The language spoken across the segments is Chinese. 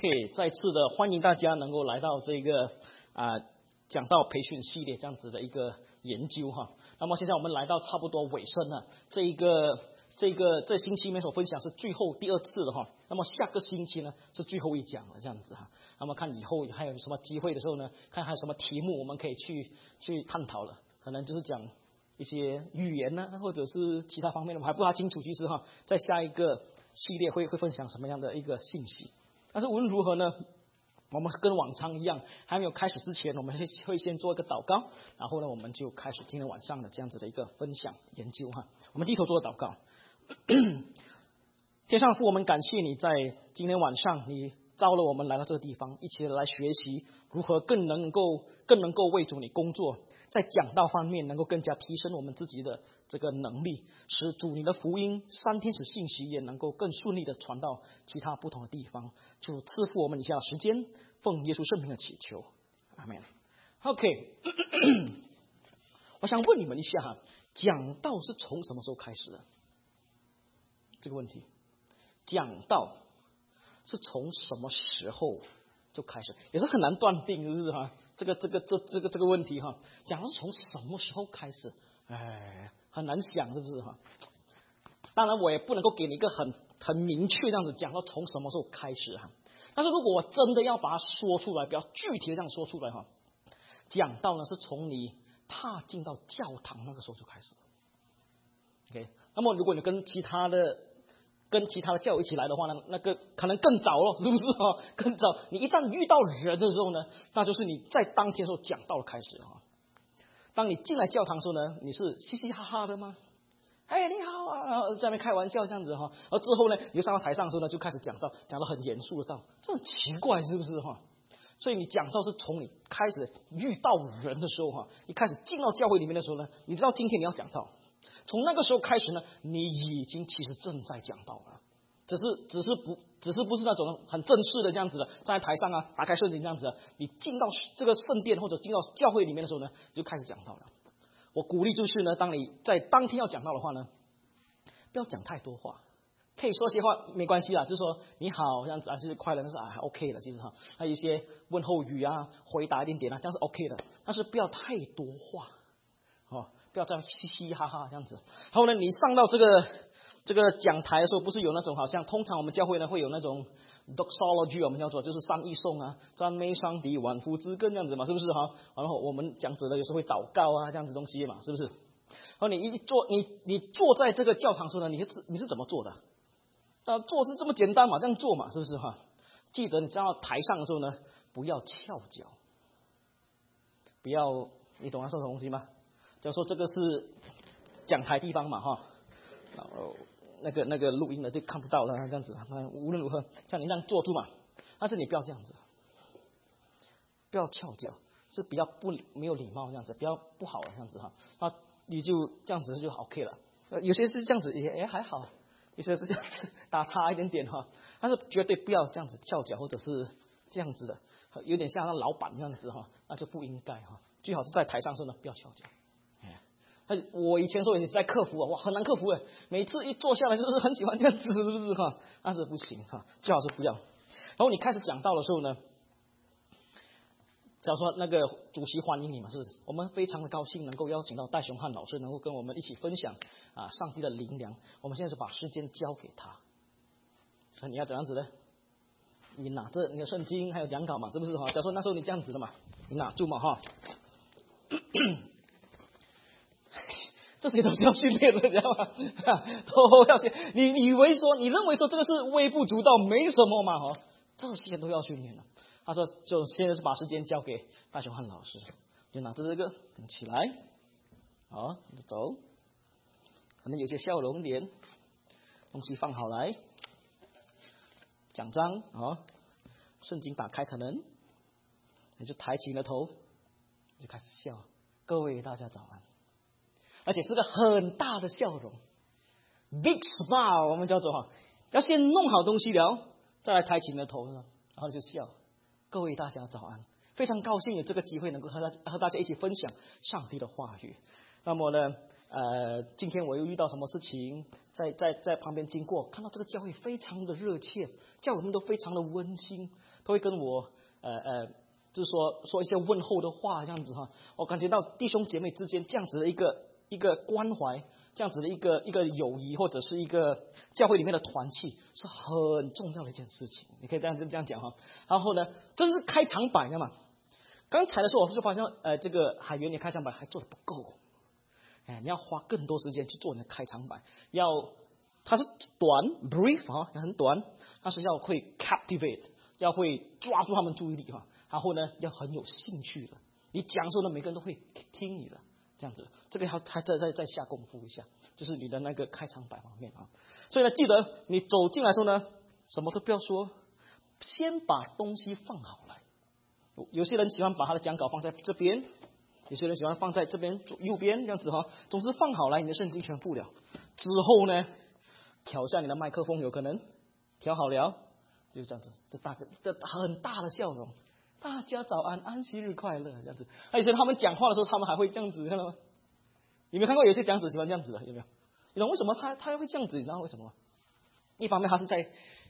OK， 再次的欢迎大家能够来到这个讲道培训系列这样子的一个研究哈。那么现在我们来到差不多尾声了，这星期里面所分享是最后第二次的哈。那么下个星期呢是最后一讲了这样子哈。那么看以后还有什么机会的时候呢，看还有什么题目我们可以去探讨了，可能就是讲一些语言呢，或者是其他方面的，我还不大清楚。其实哈，在下一个系列会分享什么样的一个信息。但是无论如何呢，我们跟往常一样，还没有开始之前，我们会先做一个祷告，然后呢，我们就开始今天晚上的这样子的一个分享研究哈。我们低头做个祷告。天上父，我们感谢你在今天晚上，你召了我们来到这个地方，一起来学习如何更能够为主你工作，在讲道方面能够更加提升我们自己的这个能力，使主你的福音3天使信息也能够更顺利的传到其他不同的地方。就赐福我们以下的时间，奉耶稣圣名的祈求，阿们。OK， 我想问你们一下哈，讲道是从什么时候开始的？这个问题，讲道是从什么时候就开始，也是很难断定，是不是哈？这个问题哈，讲是从什么时候开始，很难想，是不是哈？当然，我也不能够给你一个很明确这样子讲到从什么时候开始哈。但是如果我真的要把它说出来，比较具体的这样说出来哈，讲道呢是从你踏进到教堂那个时候就开始。OK， 那么如果你跟其他的教友一起来的话呢，那个可能更早了，是不是哈？更早，你一旦遇到人的时候呢，那就是你在当天时候讲道的开始哈。当你进来教堂的时候呢，你是嘻嘻哈哈的吗？你好啊，在那边开玩笑这样子哈。而之后呢，你就上到台上的时候呢，就开始讲道，讲得很严肃的道，这很奇怪，是不是哈？所以你讲道是从你开始遇到人的时候哈，你开始进到教会里面的时候呢，你知道今天你要讲道。从那个时候开始呢，你已经其实正在讲道了，只是不是那种很正式的这样子的，站在台上啊，打开圣经这样子的。你进到这个圣殿或者进到教会里面的时候呢，就开始讲道了。我鼓励就是呢，当你在当天要讲道的话呢，不要讲太多话，可以说些话没关系啦，就是说你好这样子啊，是快乐，那是还 OK 的，其实哈，还有一些问候语啊，回答一点点啊，这样是 OK 的，但是不要太多话，不要这样嘻嘻哈哈这样子。然后呢，你上到这个讲台的时候，不是有那种好像通常我们教会呢会有那种 doxology， 我们叫做就是三一颂啊，赞美上帝，万福之根这样子嘛，是不是哈？然后我们讲者呢有时候会祷告啊这样子东西嘛，是不是？然后你坐在这个教堂的时候呢，你是怎么做的？做是这么简单嘛，这样做嘛，是不是哈？记得你站到台上的时候呢，不要翘脚，不要，你懂他说什么东西吗？就说这个是讲台地方嘛哈，然后那个录音的就看不到了这样子，无论如何像你那样坐住嘛，但是你不要这样子，不要翘脚，是比较没有礼貌这样子，比较不好的这样子哈，那你就这样子就 OK 了。有些是这样子也还好，有些是这样子打叉一点点哈，但是绝对不要这样子翘脚或者是这样子的，有点像那老板这样子哈，那就不应该哈，最好是在台上说呢不要翘脚。我以前说也是在克服啊，哇，很难克服哎！每次一坐下来就是很喜欢这样子，是不是哈？但是不行哈，最好是不要。然后你开始讲道的时候呢，假如说那个主席欢迎你嘛，是不是？我们非常的高兴能够邀请到戴雄汉老师，能够跟我们一起分享上帝的灵粮。我们现在就把时间交给他。所以你要怎样子呢？你拿着你的圣经还有讲稿嘛，是不是哈？假如说那时候你这样子的嘛，你拿住嘛哈。这些都是要训练的，知道吗？都要训。你认为说这个是微不足道，没什么嘛？这些都要训练的。他说，就现在是把时间交给大雄汉老师，就拿着这个起来，走，可能有些笑容点，东西放好来，奖章圣经打开，可能你就抬起你的头，就开始笑。各位大家早安。而且是个很大的笑容 ，big smile， 我们叫做要先弄好东西了，再来抬起你的头，然后就笑。各位大家早安，非常高兴有这个机会能够和大家一起分享上帝的话语。那么呢， 今天我又遇到什么事情，在旁边经过，看到这个教会非常的热切，教友们都非常的温馨，都会跟我就是说一些问候的话，这样子哈，我感觉到弟兄姐妹之间这样子的一个关怀，这样子的一个友谊，或者是一个教会里面的团契，是很重要的一件事情。你可以这样讲哈。然后呢，这是开场白的嘛。刚才的时候我就发现，这个海源你开场白还做得不够。你要花更多时间去做你的开场白，它是短 brief 啊，很短，但是要会 captivate， 要会抓住他们注意力哈，然后呢要很有兴趣的，你讲的时候呢每个人都会听你的，这样子，这个还再下功夫一下，就是你的那个开场白方面啊。所以呢，记得你走进来的时候呢，什么都不要说，先把东西放好来。有些人喜欢把他的讲稿放在这边。有些人喜欢放在这边右边这样子哈，总之放好来你的圣经全部了。之后呢，调下你的麦克风，有可能调好了，就这样子，这很大的笑容，大家早安，安息日快乐这样子。有些他们讲话的时候，他们还会这样子，看到吗？有没有看过有些讲者喜欢这样子的？有没有？你懂为什么他会这样子？你知道为什么吗？一方面他是在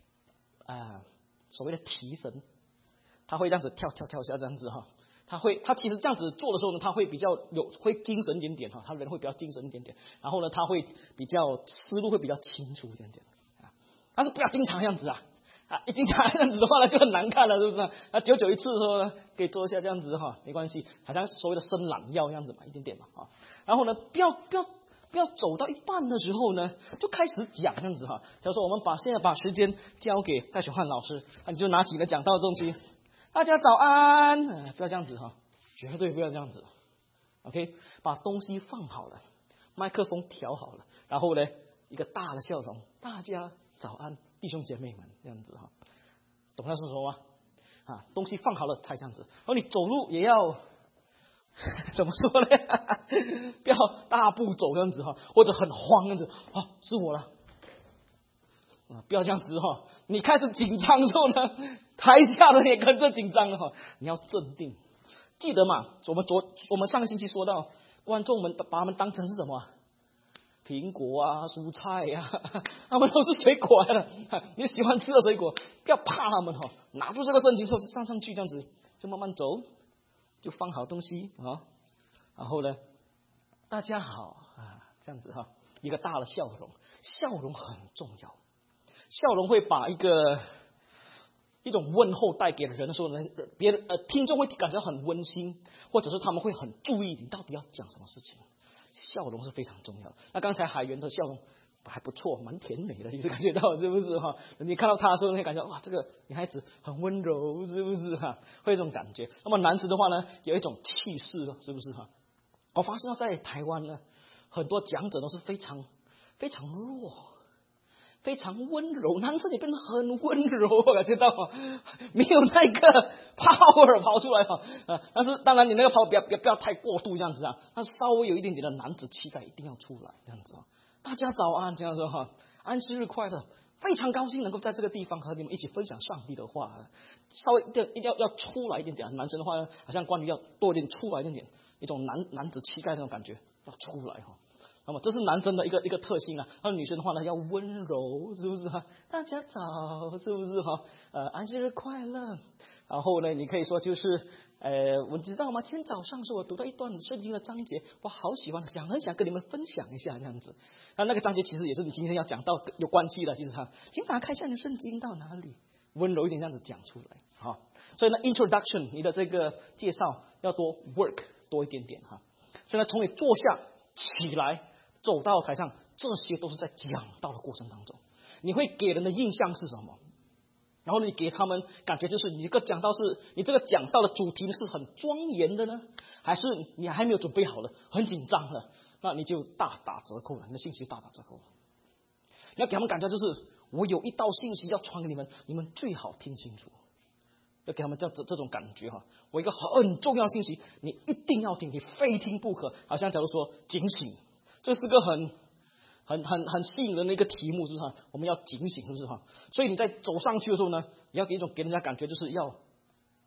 所谓的提神，他会这样子跳下这样子哈。他其实这样子做的时候呢，他会比较会精神一点点哈，他人会比较精神一点点，然后呢，他会比较思路会比较清楚一点点啊。但是不要经常这样子啊，一经常这样子的话呢，就很难看了，是不是？久久一次的时候呢，可以做一下这样子哈，没关系，好像所谓的伸懒腰这样子嘛，一点点嘛啊。然后呢，不要走到一半的时候呢，就开始讲这样子哈。假如说我们现在把时间交给戴雪汉老师，你就拿起了讲到的东西。大家早安，不要这样子哈，绝对不要这样子。OK， 把东西放好了，麦克风调好了，然后呢，一个大的笑容，大家早安，弟兄姐妹们，这样子哈，懂他是什么吗？东西放好了才这样子。然后你走路也要怎么说呢？不要大步走这样子哈，或者很慌这样子。是我了。不要这样子哈！你开始紧张之后呢，台下的人也跟着紧张了哈。你要镇定，记得嘛？我们上个星期说到，观众们把他们当成是什么？苹果啊，蔬菜啊，他们都是水果来的。你喜欢吃的水果，不要怕他们哈。拿住这个圣经之后就上去这样子，就慢慢走，就放好东西啊。然后呢，大家好这样子哈，一个大的笑容，笑容很重要。笑容会把一种问候带给人的时候呢，听众会感觉到很温馨，或者是他们会很注意你到底要讲什么事情。笑容是非常重要的。那刚才海源的笑容还不错，蛮甜美的，你是感觉到是不是哈？你看到他的时候，你会感觉哇，这个女孩子很温柔，是不是哈？会有这种感觉。那么男子的话呢，有一种气势，是不是哈？我发现在台湾呢，很多讲者都是非常非常弱。非常温柔，男生也变得很温柔，我感觉到没有那个 power 跑出来但是当然你那个 power 不要太过度这样子啊，但是稍微有一点点的男子气概一定要出来这样子大家早安这样说安息日快乐，非常高兴能够在这个地方和你们一起分享上帝的话，稍微一定要出来一点点。男生的话呢，好像关于要多一点出来一点点，一种男子气概那种感觉要出来那么这是男生的一个特性啊，那女生的话呢要温柔，是不是大家早，是不是安息日快乐。然后呢，你可以说就是我知道吗？今天早上是我读到一段圣经的章节，我好喜欢，很想跟你们分享一下这样子。那个章节其实也是你今天要讲到有关系的，其实请打开一下你的圣经到哪里，温柔一点这样子讲出来所以呢 ，introduction 你的这个介绍要多 work 多一点点所以呢，从你坐下起来。走到台上，这些都是在讲道的过程当中，你会给人的印象是什么？然后你给他们感觉就是你这个讲道的主题是很庄严的呢，还是你还没有准备好了，很紧张了？那你就大打折扣了，你的信息大打折扣了。你要给他们感觉就是我有一道信息要传给你们，你们最好听清楚。要给他们这种感觉我一个很重要的信息，你一定要听，你非听不可。好像假如说警醒。这是个很吸引人的一个题目，是不是我们要警醒，是不是所以你在走上去的时候呢，你要给人家感觉就是要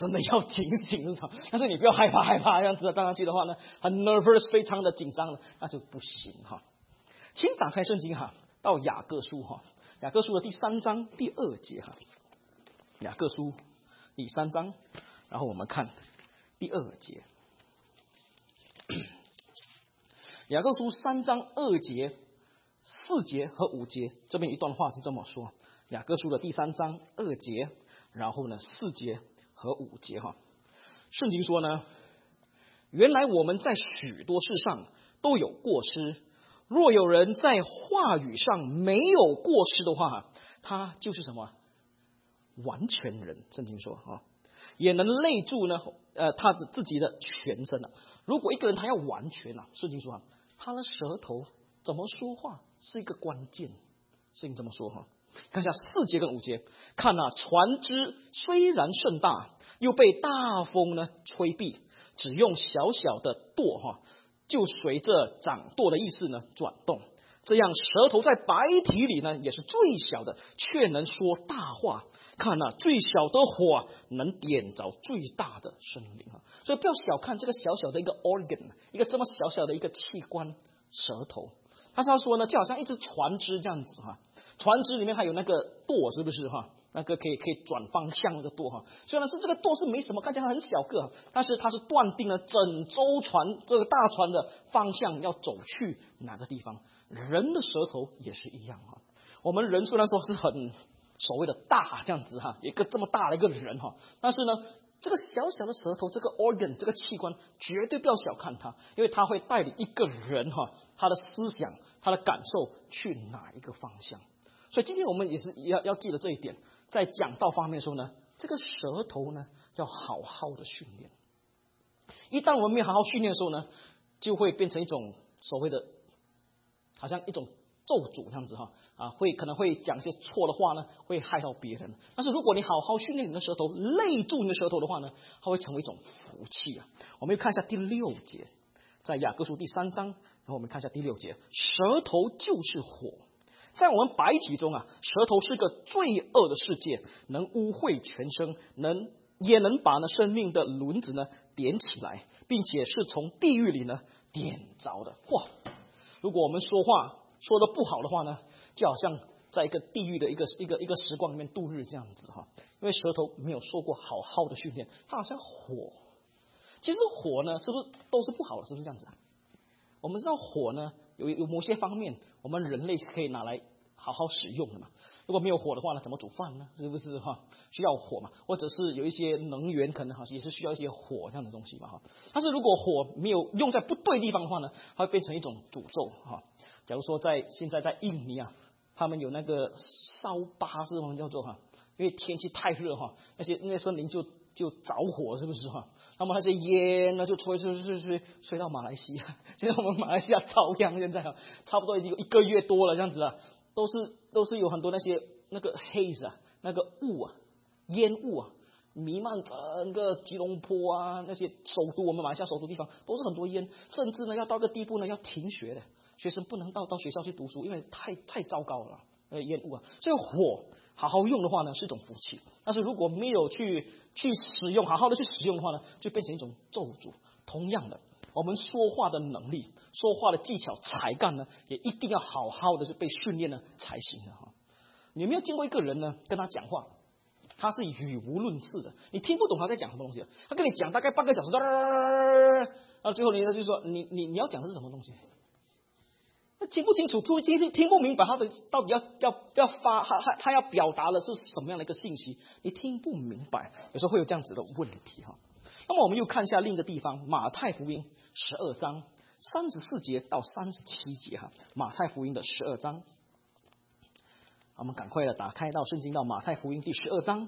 真的要警醒，但是你不要害怕这样子站上去的话呢，很 nervous， 非常的紧张的，那就不行哈。请打开圣经哈，到雅各书哈，雅各书的第3章第2节哈，雅各书第3章，然后我们看第2节，雅各书3章2节、4节和5节，这边一段话是这么说，雅各书的第3章2节，然后呢4节和5节哈，圣经说呢，原来我们在许多事上都有过失，若有人在话语上没有过失的话，他就是什么完全人。圣经说啊，也能勒住呢他自己的全身了。如果一个人他要完全啊，圣经说啊，他的舌头怎么说话是一个关键。圣经这么说哈，看一下4节跟5节，看啊，船只虽然甚大，又被大风呢吹避，只用小小的舵哈，就随着掌舵的意思呢转动。这样舌头在白体里呢也是最小的，却能说大话。看啊，最小的火能点着最大的森林啊！所以不要小看这个小小的一个 organ， 一个这么小小的一个器官，舌头。他说呢，就好像一只船只这样子哈，船只里面还有那个舵，是不是哈？那个可以转方向那个舵哈。虽然是这个舵是没什么，看起来很小个，但是它是断定了整艘船这个大船的方向要走去哪个地方。人的舌头也是一样哈。我们人虽然说是很所谓的大这样子哈，一个这么大的一个人哈，但是呢，这个小小的舌头，这个 organ 这个器官，绝对不要小看它，因为它会带领一个人哈，他的思想、他的感受去哪一个方向。所以今天我们也是要记得这一点，在讲道方面的时候呢，这个舌头呢要好好的训练。一旦我们没有好好训练的时候呢，就会变成一种所谓的，好像一种咒诅这样子哈可能会讲一些错的话呢，会害到别人。但是如果你好好训练你的舌头，勒住你的舌头的话呢，它会成为一种福气啊。我们看一下第6节，在雅各书第3章，然后我们看一下第6节，舌头就是火。在我们白体中啊，舌头是个罪恶的世界，能污秽全身，也能把生命的轮子呢点起来，并且是从地狱里呢点着的。哇！如果我们说话说的不好的话呢，就好像在一个地狱的一个时光里面度日这样子哈，因为舌头没有受过好好的训练，它好像火。其实火呢，是不是都是不好的？是不是这样子啊？我们知道火呢，有某些方面，我们人类可以拿来好好使用的嘛。如果没有火的话呢，怎么煮饭呢？是不是哈？需要火嘛？或者是有一些能源，可能也是需要一些火这样的东西嘛哈。但是如果火没有用在不对地方的话呢，它会变成一种诅咒哈。假如说现在在印尼啊，他们有那个烧巴是什么叫做哈？因为天气太热哈，那些森林就着火，是不是哈？那么那些烟呢就吹到马来西亚，现在我们马来西亚遭殃，现在差不多已经有1个月多了这样子啊，都是有很多那个 haze 啊，那个雾啊，烟雾啊，弥漫整个吉隆坡啊，那些首都，我们马来西亚首都地方都是很多烟，甚至呢要到个地步呢要停学的，学生不能到学校去读书，因为太糟糕了烟雾啊。所以火好好用的话呢是一种福气，但是如果没有去使用，好好的去使用的话呢，就变成一种咒诅。同样的，我们说话的能力、说话的技巧、才干呢，也一定要好好的是被训练呢才行的哈。你有没有见过一个人呢，跟他讲话，他是语无伦次的，你听不懂他在讲什么东西，他跟你讲大概半个小时，然后最后他就说你要讲的是什么东西？他听不清楚，听不明白他的到底他要表达的是什么样的一个信息，你听不明白，有时候会有这样子的问题哈。那么我们又看一下另一个地方，马太福音12章34节到37节哈，马太福音的12章，我们赶快的打开到圣经到马太福音第12章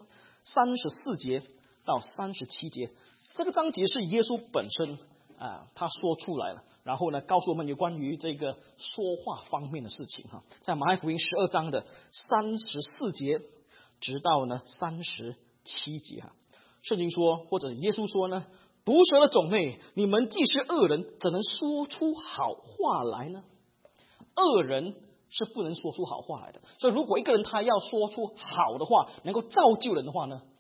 34节到37节，这个章节是耶稣本身他说出来了，然后呢告诉我们有关于这个说话方面的事情哈，在马太福音12章的34节直到呢37节哈，圣经说或者耶稣说呢，毒蛇的种类，你们既是恶人，怎能说出好话来呢？恶人是不能说出好话来的，所以如果一个人他要说出好的话，能够造就人的话呢，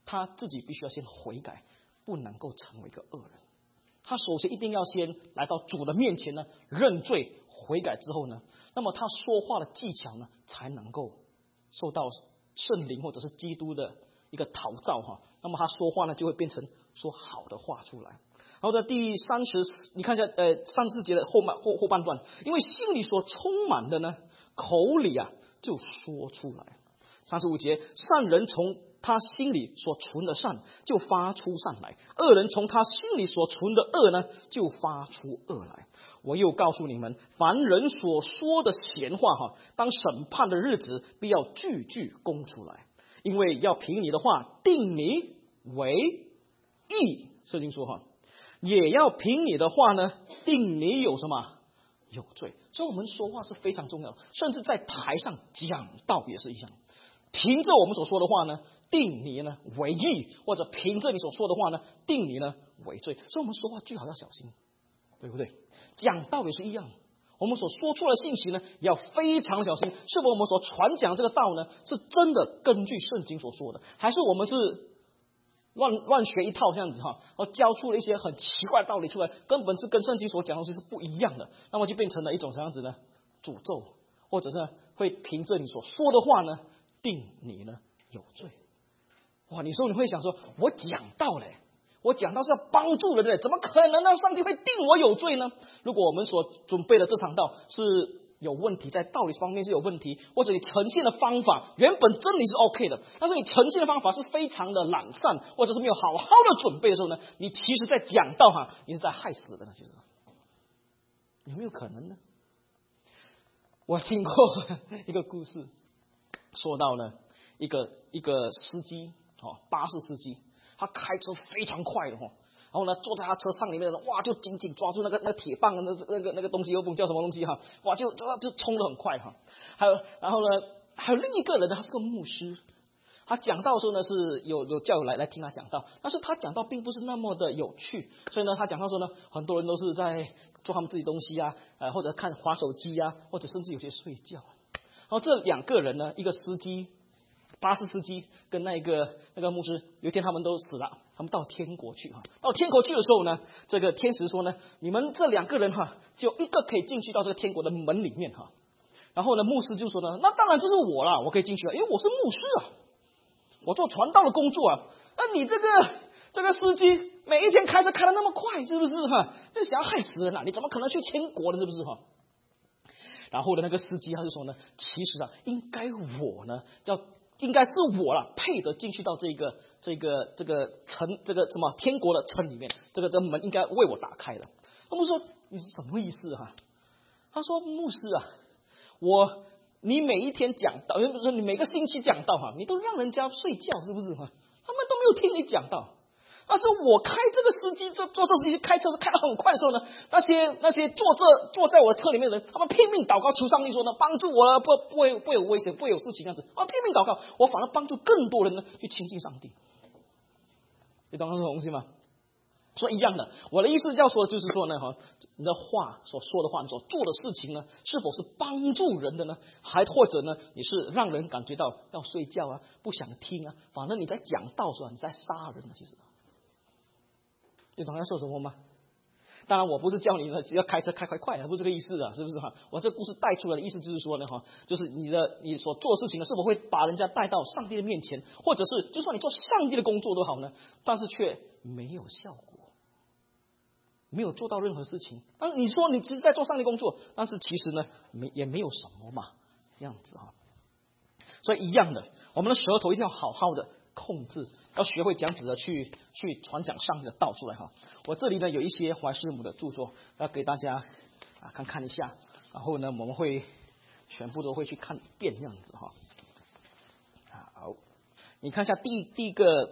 他自己必须要先悔改，不能够成为一个恶人。他首先一定要先来到主的面前呢，认罪悔改之后呢，那么他说话的技巧呢，才能够受到圣灵或者是基督的一个陶造哈。那么他说话呢，就会变成说好的话出来。然后在第30，你看一下34节的后半段，因为心里所充满的呢，口里啊就说出来。35节，善人从他心里所存的善就发出善来，恶人从他心里所存的恶呢就发出恶来。我又告诉你们，凡人所说的闲话哈，当审判的日子必要句句供出来，因为要凭你的话定你为义。圣经说哈，也要凭你的话呢定你有什么有罪。所以我们说话是非常重要的，甚至在台上讲道也是一样，凭着我们所说的话呢定你呢为义，或者凭着你所说的话呢定你呢为罪。所以我们说话最好要小心，对不对？讲道也是一样，我们所说出的信息呢也要非常小心，是否我们所传讲这个道呢是真的根据圣经所说的，还是我们是乱学一套这样子哈，然后教出了一些很奇怪的道理出来，根本是跟圣经所讲的东西是不一样的，那么就变成了一种什么样子呢？诅咒，或者是会凭着你所说的话呢定你呢有罪。哇，你说你会想说，我讲道嘞，我讲道是要帮助人的，怎么可能让上帝会定我有罪呢？如果我们所准备的这场道是有问题，在道理方面是有问题，或者你呈现的方法原本真理是 OK 的，但是你呈现的方法是非常的懒散，或者是没有好好的准备的时候呢，你其实在讲道哈，你是在害死人的。其实有没有可能呢？我听过一个故事，说到呢一个司机巴士司机，他开车非常快的然后呢，坐在他车上里面的人，哇，就紧紧抓住那个铁棒的那个东西，又不叫什么东西哈，哇，就冲得很快哈。然后呢，还有另一个人呢，他是个牧师，他讲道的时候呢，是有教友来听他讲道，但是他讲道并不是那么的有趣，所以呢，他讲到说呢，很多人都是在做他们自己东西啊，或者滑手机啊，或者甚至有些睡觉。然后这两个人呢，一个司机。巴士司机跟那个牧师，有一天他们都死了，他们到天国去哈。到天国去的时候呢，这个天使说呢，你们这两个人哈，只有一个可以进去到这个天国的门里面哈。然后呢，牧师就说呢，那当然就是我啦，我可以进去了，因为我是牧师啊，我做传道的工作啊。那你这个司机每一天开车开得那么快，是不是哈？就想要害死人啊！你怎么可能去天国呢？是不是哈？然后呢，那个司机他就说呢，其实啊，应该是我啦，配得进去到这个城，这个什么天国的城里面，这个门应该为我打开的。他们说你是什么意思哈？他说牧师啊，你每一天讲道，你每个星期讲道哈，你都让人家睡觉是不是哈？他们都没有听你讲道。但是我开这个司机坐这司机开车是开得很快的时候呢，那些坐在我的车里面的人，他们拼命祷告求上帝说呢，帮助我不会有危险，不会有事情这样子啊，拼命祷告，我反而帮助更多人呢去亲近上帝。你懂这种东西吗？所以一样的，我的意思要说的就是说呢你的话所说的话，你所做的事情呢，是否是帮助人的呢？还或者呢，你是让人感觉到要睡觉啊，不想听啊，反正你在讲道是吧？你在杀人啊，其实。你懂要说什么吗？当然我不是叫你呢要开车开快不是这个意思啊，是不是哈？我这故事带出来的意思就是说呢就是你所做的事情呢，是否会把人家带到上帝的面前，或者是就算你做上帝的工作都好呢，但是却没有效果，没有做到任何事情。但你说你只是在做上帝工作，但是其实呢也没有什么嘛，这样子哈。所以一样的，我们的舌头一定要好好的控制，要学会这样子的去传讲上帝的道出来哈。我这里呢有一些怀师母的著作要给大家看一下，然后呢我们会全部都会去看一遍这样子哈。好，你看一下第一个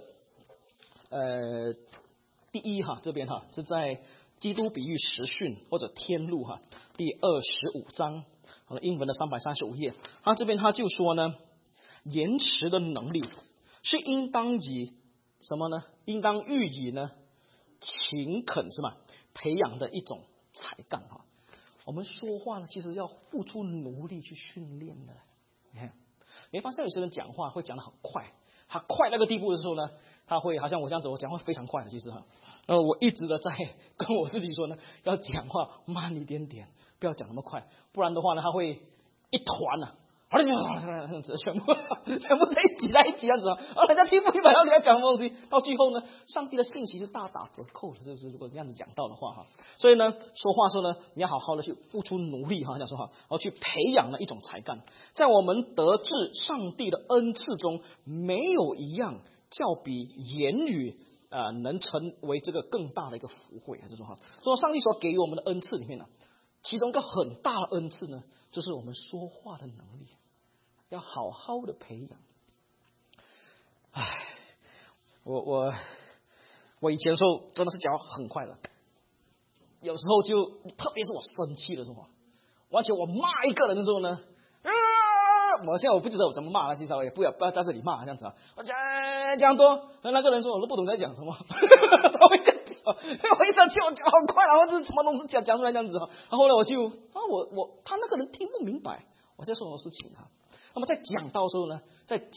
第一这边是在基督比喻实训或者天路第25章，英文的335页，这边他就说呢，言辞的能力是应当以什么呢？应当予以呢勤恳是吧？培养的一种才干我们说话呢，其实要付出努力去训练的。你会发现有些人讲话会讲得很快， 他快那个地步的时候呢，他会好像我这样子，我讲话非常快的，其实我一直的在跟我自己说呢，要讲话慢一点点，不要讲那么快，不然的话呢，他会一团啊。这样子全部在一起这样子人家听不明白到底要讲什么东西，到最后呢，上帝的信息是大打折扣的，是不是？如果这样子讲到的话所以呢，说话说呢，你要好好的去付出努力这样说然后去培养了一种才干，在我们得知上帝的恩赐中，没有一样较比言语能成为这个更大的一个福慧这种说上帝所给予我们的恩赐里面呢，其中一个很大的恩赐呢，就是我们说话的能力。要好好的培养。我以前的时候真的是讲话很快的，有时候就特别是我生气的时候，而且我骂一个人的时候呢，我现在我不知道我怎么骂了，至少也不要在这里骂这样子我讲多，那个人说我都不懂在讲什么，他会这样子我一生气我讲好快然后这是什么东西讲出来这样子然后呢我就他那个人听不明白我在说什么事情那么在讲道的时候呢，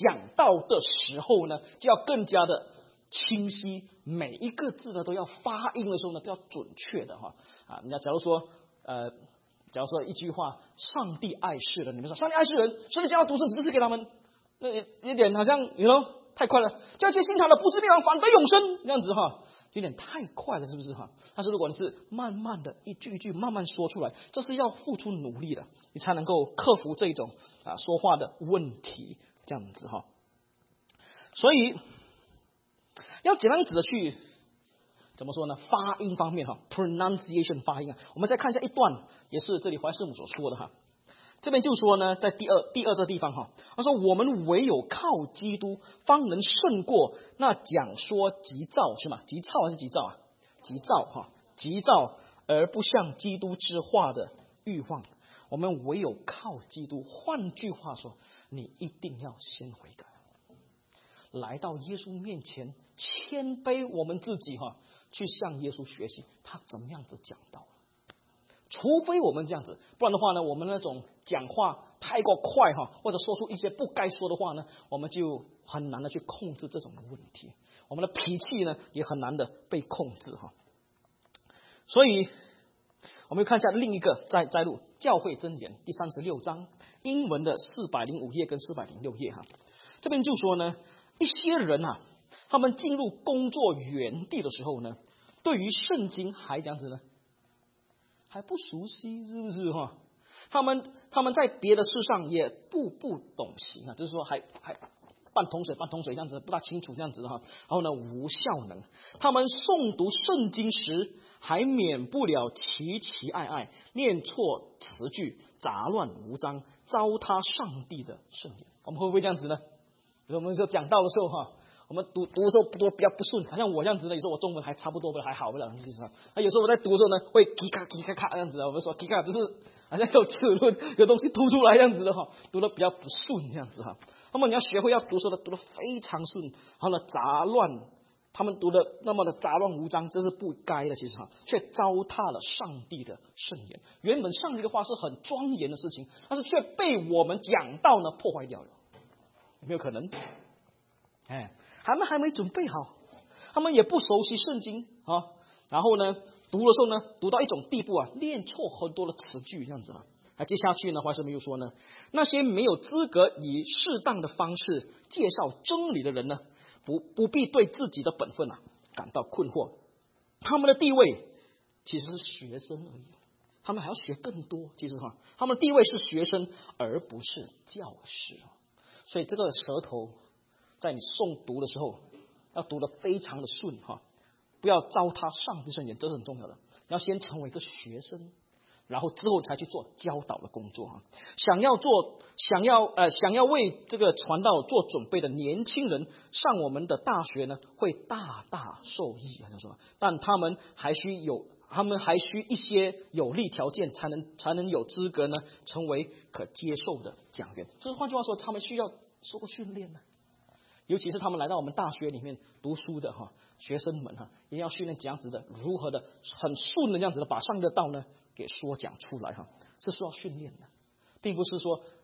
就要更加的清晰，每一个字呢都要发音的时候呢都要准确的人家假如说一句话，上帝爱世人，你们说上帝爱世人，上帝将要独生子赐给他们，那有点好像太快了，叫这信他的不至灭亡，反得永生，这样子有点太快了，是不是但是如果你是慢慢的一句一句慢慢说出来，这是要付出努力的，你才能够克服这种说话的问题，这样子所以要怎样子的去怎么说呢？发音方面pronunciation 发音我们再看一下一段，也是这里怀师母所说的这边就说呢，在第二这地方他说我们唯有靠基督，方能胜过那讲说急躁是吗？急躁还是急躁急躁而不像基督之话的欲望。我们唯有靠基督，换句话说，你一定要先悔改，来到耶稣面前，谦卑我们自己去向耶稣学习他怎么样子讲道。除非我们这样子，不然的话呢，我们那种讲话太过快或者说出一些不该说的话呢，我们就很难的去控制这种问题，我们的脾气呢也很难的被控制所以我们看一下另一个摘录教会箴言第36章英文的405页跟406页这边就说呢，一些人他们进入工作园地的时候呢，对于圣经还这样子呢，还不熟悉，是不是他们在别的事上也不懂行就是说还半桶水这样子，不大清楚这样子然后呢无效能。他们诵读圣经时还免不了奇奇爱爱，念错词句，杂乱无章，糟蹋上帝的圣言。我们会不会这样子呢？我们说讲道的时候我们读的时候比较不顺，好像我这样子呢，有时候我中文还差不多还好不了，其实有时候我在读的时候呢，会叽咔这样子我们说叽咔就是好像有齿轮有东西凸出来这样子的读的比较不顺这样子那么你要学会要读书的读得非常顺，然后呢杂乱，他们读的那么的杂乱无章，这是不该的，其实却糟蹋了上帝的圣言。原本上帝的话是很庄严的事情，但是却被我们讲道呢破坏掉了，有没有可能？他们还没准备好，他们也不熟悉圣经然后呢读的时候呢，读到一种地步念错很多的词句这样子接下去呢，怀师母又说呢，那些没有资格以适当的方式介绍真理的人呢，不必对自己的本分感到困惑，他们的地位其实是学生而已，他们还要学更多，其实他们的地位是学生而不是教师所以这个舌头在你诵读的时候要读得非常的顺不要糟蹋上帝圣言，这是很重要的。你要先成为一个学生，然后之后才去做教导的工作想要为这个传道做准备的年轻人上我们的大学呢，会大大受益但他们还需一些有利条件才能有资格呢成为可接受的讲员。就是换句话说，他们需要受过训练尤其是他们来到我们大学里面读书的学生们也要训练这样子的，如何的很顺的这样子的把上帝的道呢给说讲出来是需要训练的，并不是说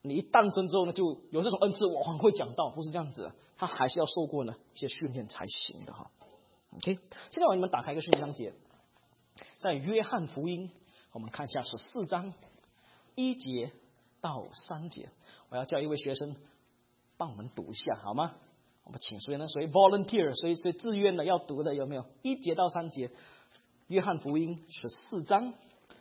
你一诞生之后呢，就有这种恩赐，我很会讲道，不是这样子的，他还是要受过呢一些训练才行的哈。OK， 现在我给你们打开一个圣经章节，在约翰福音，我们看一下14章1节到3节，我要叫一位学生帮我们读一下，好吗？我们请谁呢？谁 volunteer？ 谁自愿的要读的有没有？1节到3节，约翰福音14章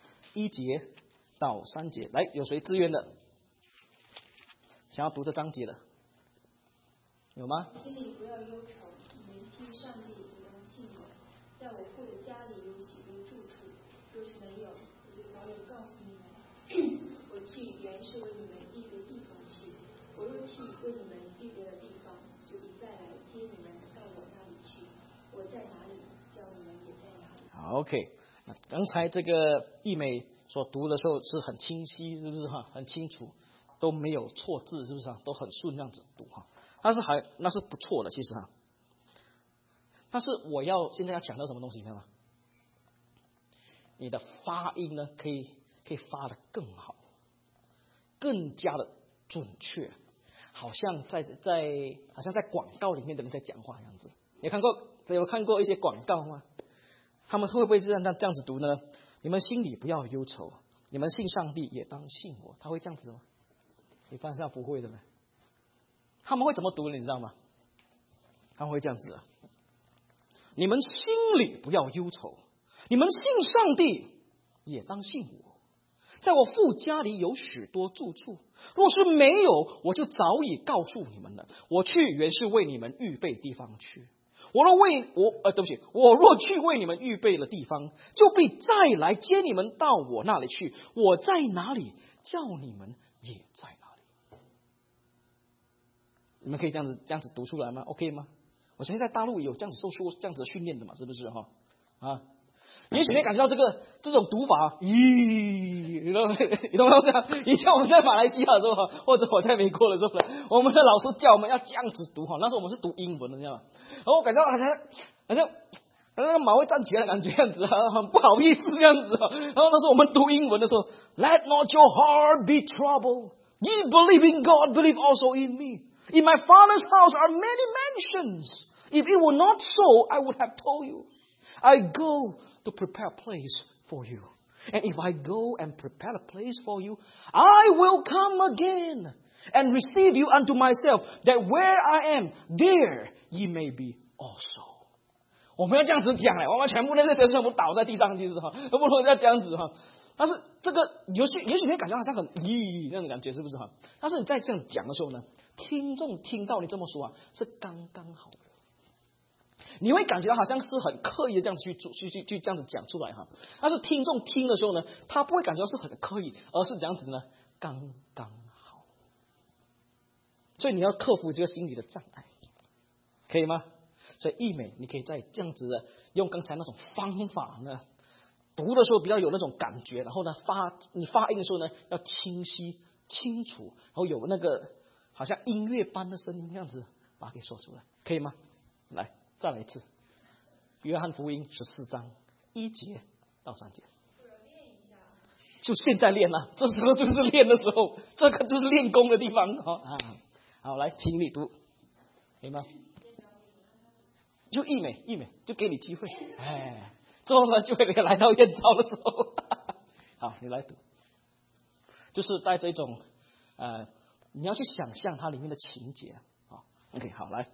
1节到3节，来，有谁自愿的？想要读这章节的有吗？ 心里不要忧愁，你们信上帝，也当信我。在我父的家里有许多住处，若是没有，我就早已告诉你们。我去原是为你们预备地方去。我若去为你们预备了地方，就必再来接你们到我那里去。我在哪里，叫你们也在哪里。 好 ，OK。刚才这个义美所读的时候是很清晰，是不是哈？很清楚，都没有错字，是不是啊？都很顺这样子读哈。那是不错的，其实哈。但是我现在要强调什么东西，你知道吗？你的发音呢，可以发得更好，更加的准确，好像在广告里面的人在讲话一样子。有看过一些广告吗？他们会不会这样子读呢？你们心里不要忧愁，你们信上帝也当信我。他会这样子吗？一般上不会的呢。他们会怎么读你知道吗？他们会这样子啊，你们心里不要忧愁，你们信上帝也当信我。在我父家里有许多住处，若是没有，我就早已告诉你们了。我去原是为你们预备地方去。我若去为你们预备了地方，就必再来接你们到我那里去。我在哪里，叫你们也在哪里。你们可以这样子读出来吗 ？OK 吗？我相信在大陆有这样子受这样子的训练的嘛，是不是哈？啊，也许你感觉到这种读法，你懂吗？这样，以前我们在马来西亚的时候，或者我在美国的时候，我们的老师叫我们要这样子读哈。那时候我们是读英文的，知道吗？然后我感觉到好像那个马会站起来的感觉这样子，很不好意思这样子。然后那时候我们读英文的时候 ，Let not your heart be troubled. You believe in God, believe also in me. In my Father's house are many mansions. If it were not so, I would have told you. I go to prepare a place for you. And if I go and prepare a place for you, I will come again and receive you unto myself, that where I am, there ye may be also. 我们要这样子讲我们全部那些学生全部倒在地上去是哈，不能要这样子哈。但是这个也许你会感觉好像很那种感觉，是不是哈？但是你在这样讲的时候呢，听众听到你这么说啊，是刚刚好的。你会感觉好像是很刻意的这样子去这样子讲出来哈，但是听众听的时候呢，他不会感觉到是很刻意，而是这样子呢，刚刚好。所以你要克服这个心理的障碍，可以吗？所以义美，你可以在这样子的用刚才那种方法呢，读的时候比较有那种感觉，然后呢你发音的时候呢要清晰清楚，然后有那个好像音乐般的声音这样子把它给说出来，可以吗？来。再来一次，约翰福音14章1节到3节，就现在练了，这时候就是练的时候，这个就是练功的地方啊。好，来，请你读，可以吗？就义美，就给你机会，之后呢就会来到验招的时候，好，你来读，就是带着一种你要去想象它里面的情节啊。OK， 好，来。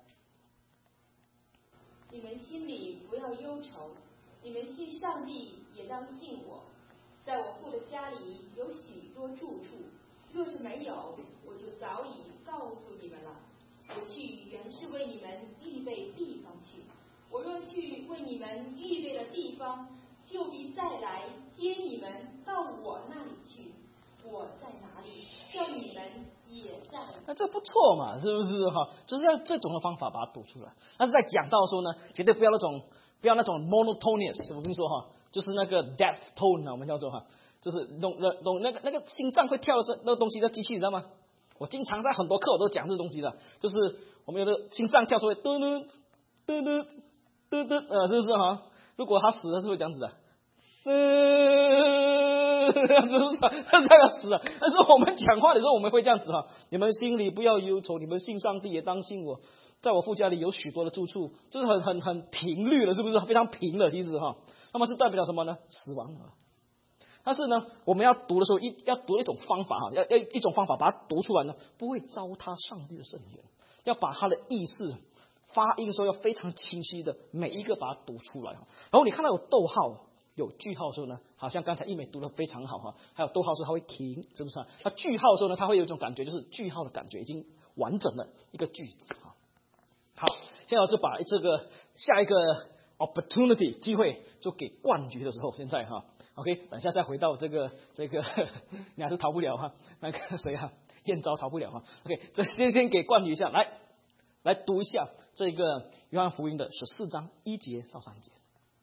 你们心里不要忧愁，你们信上帝也当信我。在我父的家里有许多住处，若是没有，我就早已告诉你们了。我去原是为你们预备地方去。我若去为你们预备了地方，就必再来接你们到我那里去。我在哪里，叫你们也在。 那这不错嘛，是不是哈？就是要这种的方法把它读出来。但是在讲到的时候呢，绝对不要那种 monotonous， 我跟你说哈，就是那个 death tone 啊，我们叫做哈，就是那个心脏会跳的那个东西的机器，你知道吗？我经常在很多课我都讲这个东西的，就是我们有的心脏跳出来，嘟嘟嘟嘟嘟嘟，是不是哈？如果他死了，是不是这样子的？ 这样子是这样子的。但是我们讲话的时候，我们会这样子哈，你们心里不要忧愁，你们信上帝也当信我，在我父家里有许多的住处，就是很频率了，是不是非常平了？其实哈，那么是代表什么呢？死亡啊。但是呢，我们要读的时候，要读一种方法哈，要一种方法把它读出来呢，不会糟蹋上帝的圣言，要把它的意思发音的时候要非常清晰的每一个把它读出来。然后你看到有逗号、有句号的时候呢，好像刚才一美读得非常好哈，还有逗号的时候它会停，是不是？它句号的时候呢，它会有一种感觉，就是句号的感觉已经完整了一个句子哈。好，现在我就把这个下一个 opportunity 机会就给冠军的时候，现在哈。OK， 等一下再回到这个，你还是逃不了哈。那个谁啊，燕昭逃不了哈。OK， 这先给冠军一下，来读一下这个约翰福音的14章1节到3节。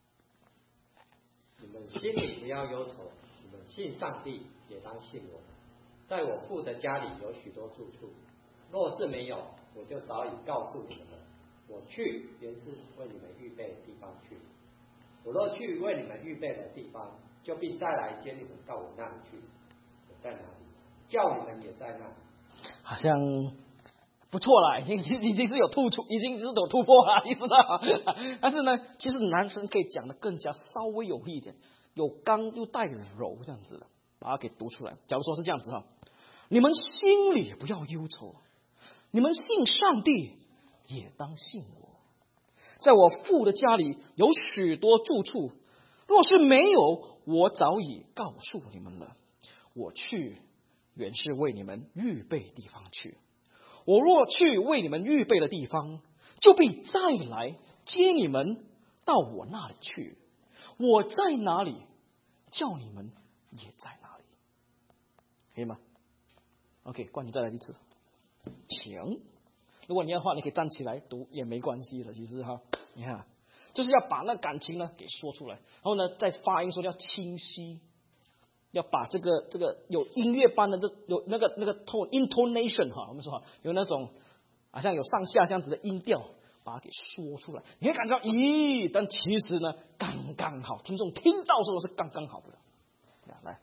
你们心里不要忧愁，你们信上帝也当信我。在我父的家里有许多住处，若是没有，我就早已告诉你们了。我去，原是为你们预备的地方去。我若去为你们预备的地方，就必再来接你们到我那里去。我在哪里，叫你们也在那里。 好像不错啦，已经是有突出，已经是有突破了，你知道？但是呢，其实男生可以讲的更加稍微有力一点，有刚又带柔这样子的，把它给读出来。假如说是这样子哈，你们心里不要忧愁，你们信上帝也当信我。在我父的家里有许多住处，若是没有，我早已告诉你们了。我去，原是为你们预备地方去。我若去为你们预备的地方，就必再来接你们到我那里去。我在哪里，叫你们也在哪里。可以吗 ？OK， 冠军再来一次，请。如果你要的话，你可以站起来读也没关系的，其实哈，你看，就是要把那感情呢给说出来，然后呢，在发音说要清晰，要把这个有音乐般的有那个 tone intonation 哈，我们说哈，有那种好像有上下这样子的音调，把它给说出来，你会感觉到咦，但其实呢刚刚好，听众听到的时候是刚刚好的。来，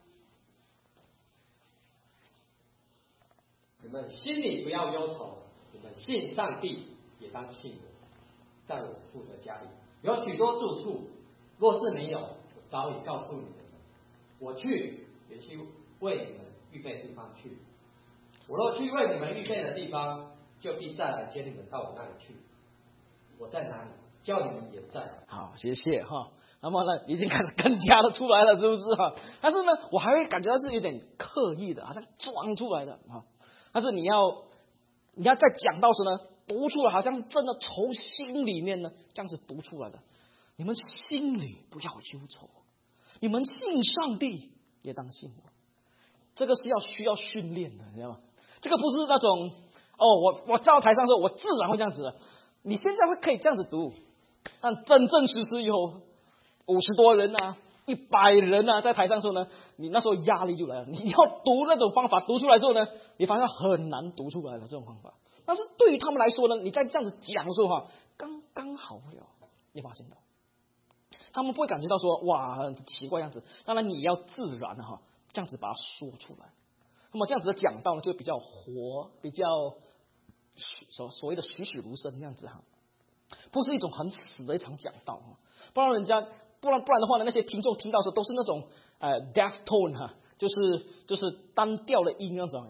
你们心里不要忧愁。你们信上帝也当信我。在我父的家里有许多住处，若是没有，我早已告诉你们了。我去，也去为你们预备地方去。我若去为你们预备的地方，就必再来接你们到我那里去。我在哪里，叫你们也在。 好，谢谢哈。那么呢，已经开始更加的出来了，是不是哈？但是呢，我还会感觉到是有点刻意的，好像装出来的哈。但是你要在讲道时呢，读出来好像是真的从心里面呢这样子读出来的。你们心里不要忧愁，你们信上帝也当信我。这个是需要训练的，你知道吗？这个不是那种我站到台上的时候我自然会这样子的。你现在可以这样子读，但真正实有50多人啊100人啊在台上的时候呢，你那时候压力就来了。你要读那种方法读出来之后呢，你发现很难读出来的这种方法。但是对于他们来说呢，你在这样子讲的时候哈，刚刚好了，你发现到，他们不会感觉到说哇很奇怪样子。当然你要自然哈，这样子把它说出来。那么这样子的讲道呢，就比较活，比较所谓的栩栩如生这样子哈，不是一种很死的一场讲道哈。不然的话呢，那些听众听到的时候都是那种deaf tone 哈，就是单调的音那种，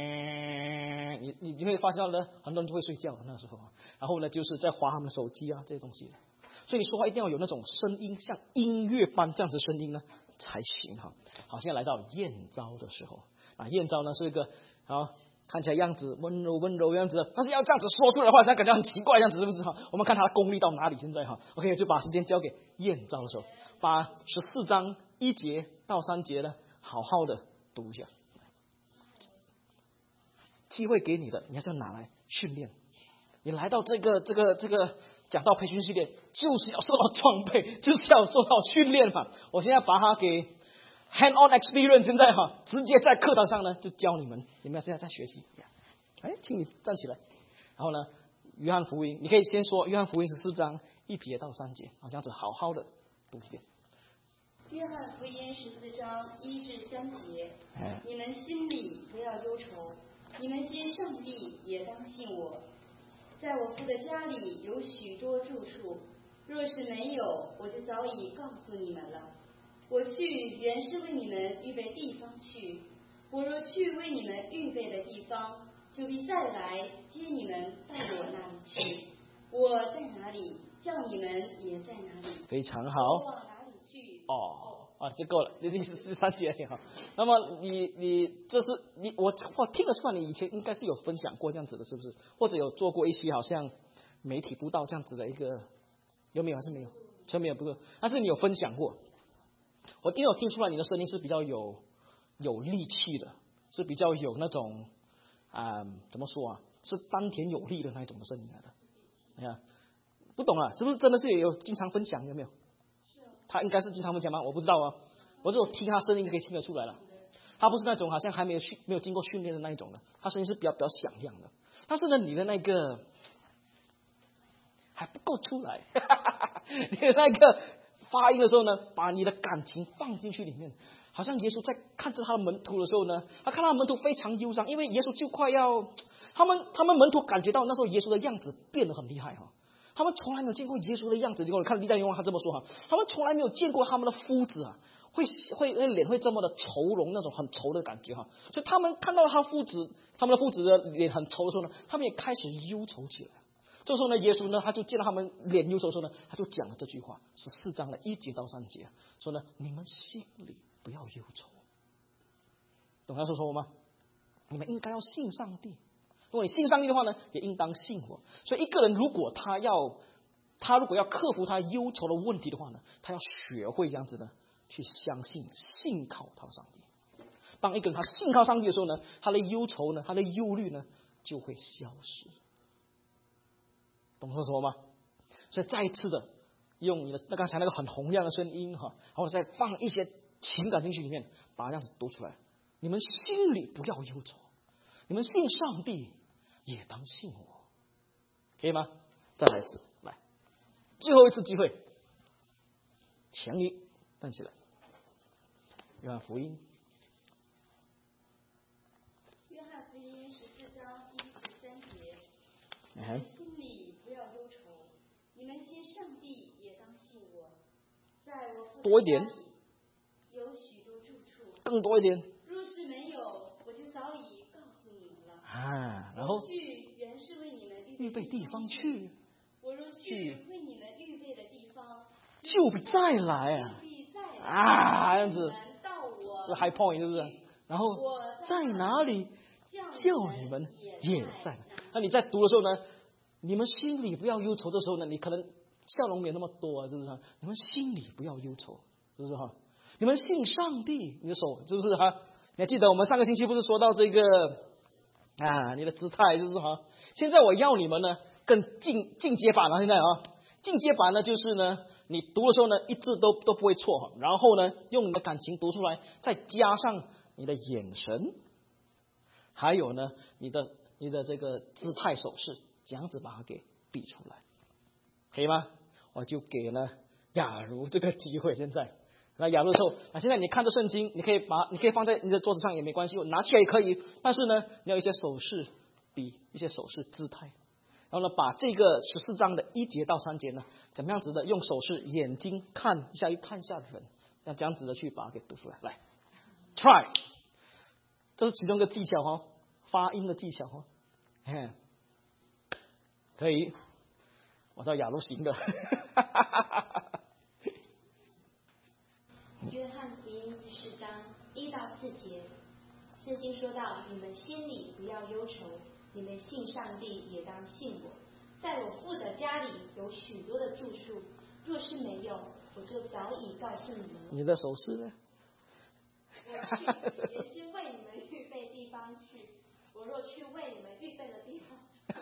你会发现呢，很多人就会睡觉那时候，然后呢就是在划他们手机啊这些东西，所以你说话一定要有那种声音，像音乐般这样子声音呢才行哈。好，现在来到燕昭的时候啊，燕昭呢是一个看起来样子温柔样子的，但是要这样子说出来的话，现在感觉很奇怪样子，是不是哈？我们看他的功力到哪里现在哈 ？OK， 就把时间交给燕昭的时候，把14章1节到3节呢，好好的读一下。机会给你的，你还是要拿来训练。你来到这个讲道培训系列，就是要受到装备，就是要受到训练嘛。我现在把它给 hand-on experience， 现在哈，直接在课堂上呢就教你们现在在学习。请你站起来，然后呢，约翰福音，你可以先说约翰福音14章1节到3节，这样子好好的读一遍。 约翰福音14章1至3节，你们心里不要忧愁，你们信上帝也当信我。在我父的家里有许多住处，若是没有，我就早已告诉你们了。我去原是为你们预备地方去，我若去为你们预备的地方，就必再来接你们到我那里去。我在哪里，叫你们也在哪里。 非常好。 我往哪里去？ 就够了，第13节挺好。那么我听得出来，你以前应该是有分享过这样子的，是不是？或者有做过一些好像媒体布道这样子的一个，有没有？还是没有？全没有，不过，但是你有分享过。我听出来你的声音是比较有力气的，是比较有那种怎么说啊？是丹田有力的那一种的声音来的。哎呀，不懂啊，是不是真的是也有经常分享？有没有？他应该是经常分享吗？我不知道啊。我只有听他声音可以听得出来了。他不是那种好像还没有经过训练的那一种的，他声音是比较响亮的。但是呢，你的那个还不够出来，你的那个发音的时候呢，把你的感情放进去里面。好像耶稣在看着他的门徒的时候呢，他看他的门徒非常忧伤，因为耶稣就快要，他们门徒感觉到那时候耶稣的样子变得很厉害哈。他们从来没有见过耶稣的样子。你看历代愿望他这么说哈，他们从来没有见过他们的夫子啊，会脸会这么的愁容，那种很愁的感觉哈。所以他们看到他们的父子的脸很愁的时候呢，他们也开始忧愁起来。这时候呢，耶稣呢，他就见到他们脸忧愁的时候呢，他就讲了这句话，14章的1节到3节，说呢，你们心里不要忧愁。懂他说什么吗？你们应该要信上帝。如果你信上帝的话呢，也应当信我。所以一个人如果他如果要克服他忧愁的问题的话呢，他要学会这样子的去相信、信靠他的上帝。当一个人他信靠上帝的时候呢，他的忧愁呢，他的忧虑呢就会消失。懂说什么吗？所以再一次的用你的刚才那个很洪亮的声音哈，然后再放一些情感进去里面，把它这样子读出来。你们心里不要忧愁，你们信上帝也当信我，可以吗？再来一次，来，最后一次机会，强力站起来。约翰福音 14章1至3节，你们心里不要忧愁，你们信上帝也当信我。在我父的家里有许多住处， 更多一点。 若是没有，我就早已告诉你们了。 然后我去原是为你们预备地方去。 我若去为你们预备的地方， 就必再来这样子，这 high point 是不是？然后在哪里，叫你们也在。那你在读的时候呢，你们心里不要忧愁的时候呢，你可能笑容没有那么多啊，是不是？你们心里不要忧愁，是不是哈？你们信上帝，你的手是不是哈？你还记得我们上个星期不是说到这个你的姿态就是哈？现在我要你们呢更进阶版了，现在进阶版呢就是呢，你读的时候呢一字都不会错，然后呢用你的感情读出来，再加上你的眼神，还有呢你的这个姿态手势，这样子把它给比出来，可以吗？我就给了雅茹这个机会。现在那雅茹的时候现在你看着圣经，你可以放在你的桌子上也没关系，我拿起来也可以，但是呢你要一些手势比一些手势姿态，然后呢把这个14章的1节到3节呢怎么样子的用手势眼睛看一下的人，要这样子的去把它给读出来。来 try， 这是其中一个技巧发音的技巧可以，我知道雅茹行的。 约翰福音14章1到4节，圣经说到：你们心里不要忧愁，你们信上帝也当信我。在我父的家里有许多的住处，若是没有，我就早已告诉你们了。 你的手势呢？ 我去也是为你们预备地方去。我若去为你们预备的地方。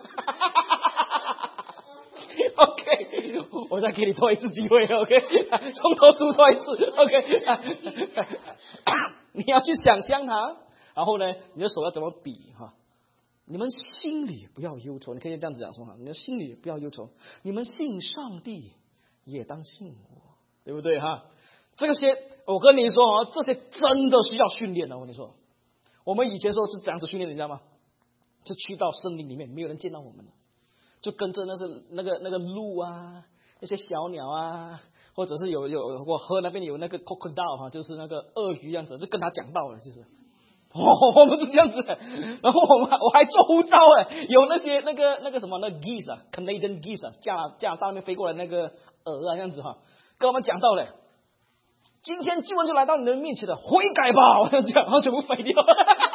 OK， 我再给你多一次机会 ，OK， 从头读多一次 ，OK， 你要去想象它，然后呢，你的手要怎么比你们心里不要忧愁，你可以这样子讲说你的心里不要忧愁，你们信上帝也当信我，对不对这些我跟你说这些真的需要训练的。我跟你说，我们以前时候是这样子训练的，你知道吗？就去到森林里面，没有人见到我们，就跟着那个鹿啊，那些小鸟啊，或者是有我河那边有那个 crocodile 哈，就是那个鳄鱼样子，就跟他讲道了，就是。我们是这样子的，然后我还做护照有那些那个什么那 geese 啊 ，Canadian geese 啊，加拿大那边飞过来那个鹅啊，这样子哈，跟我们讲到了，今天救恩就来到你的面前了，悔改吧，我这样讲，然后全部飞掉，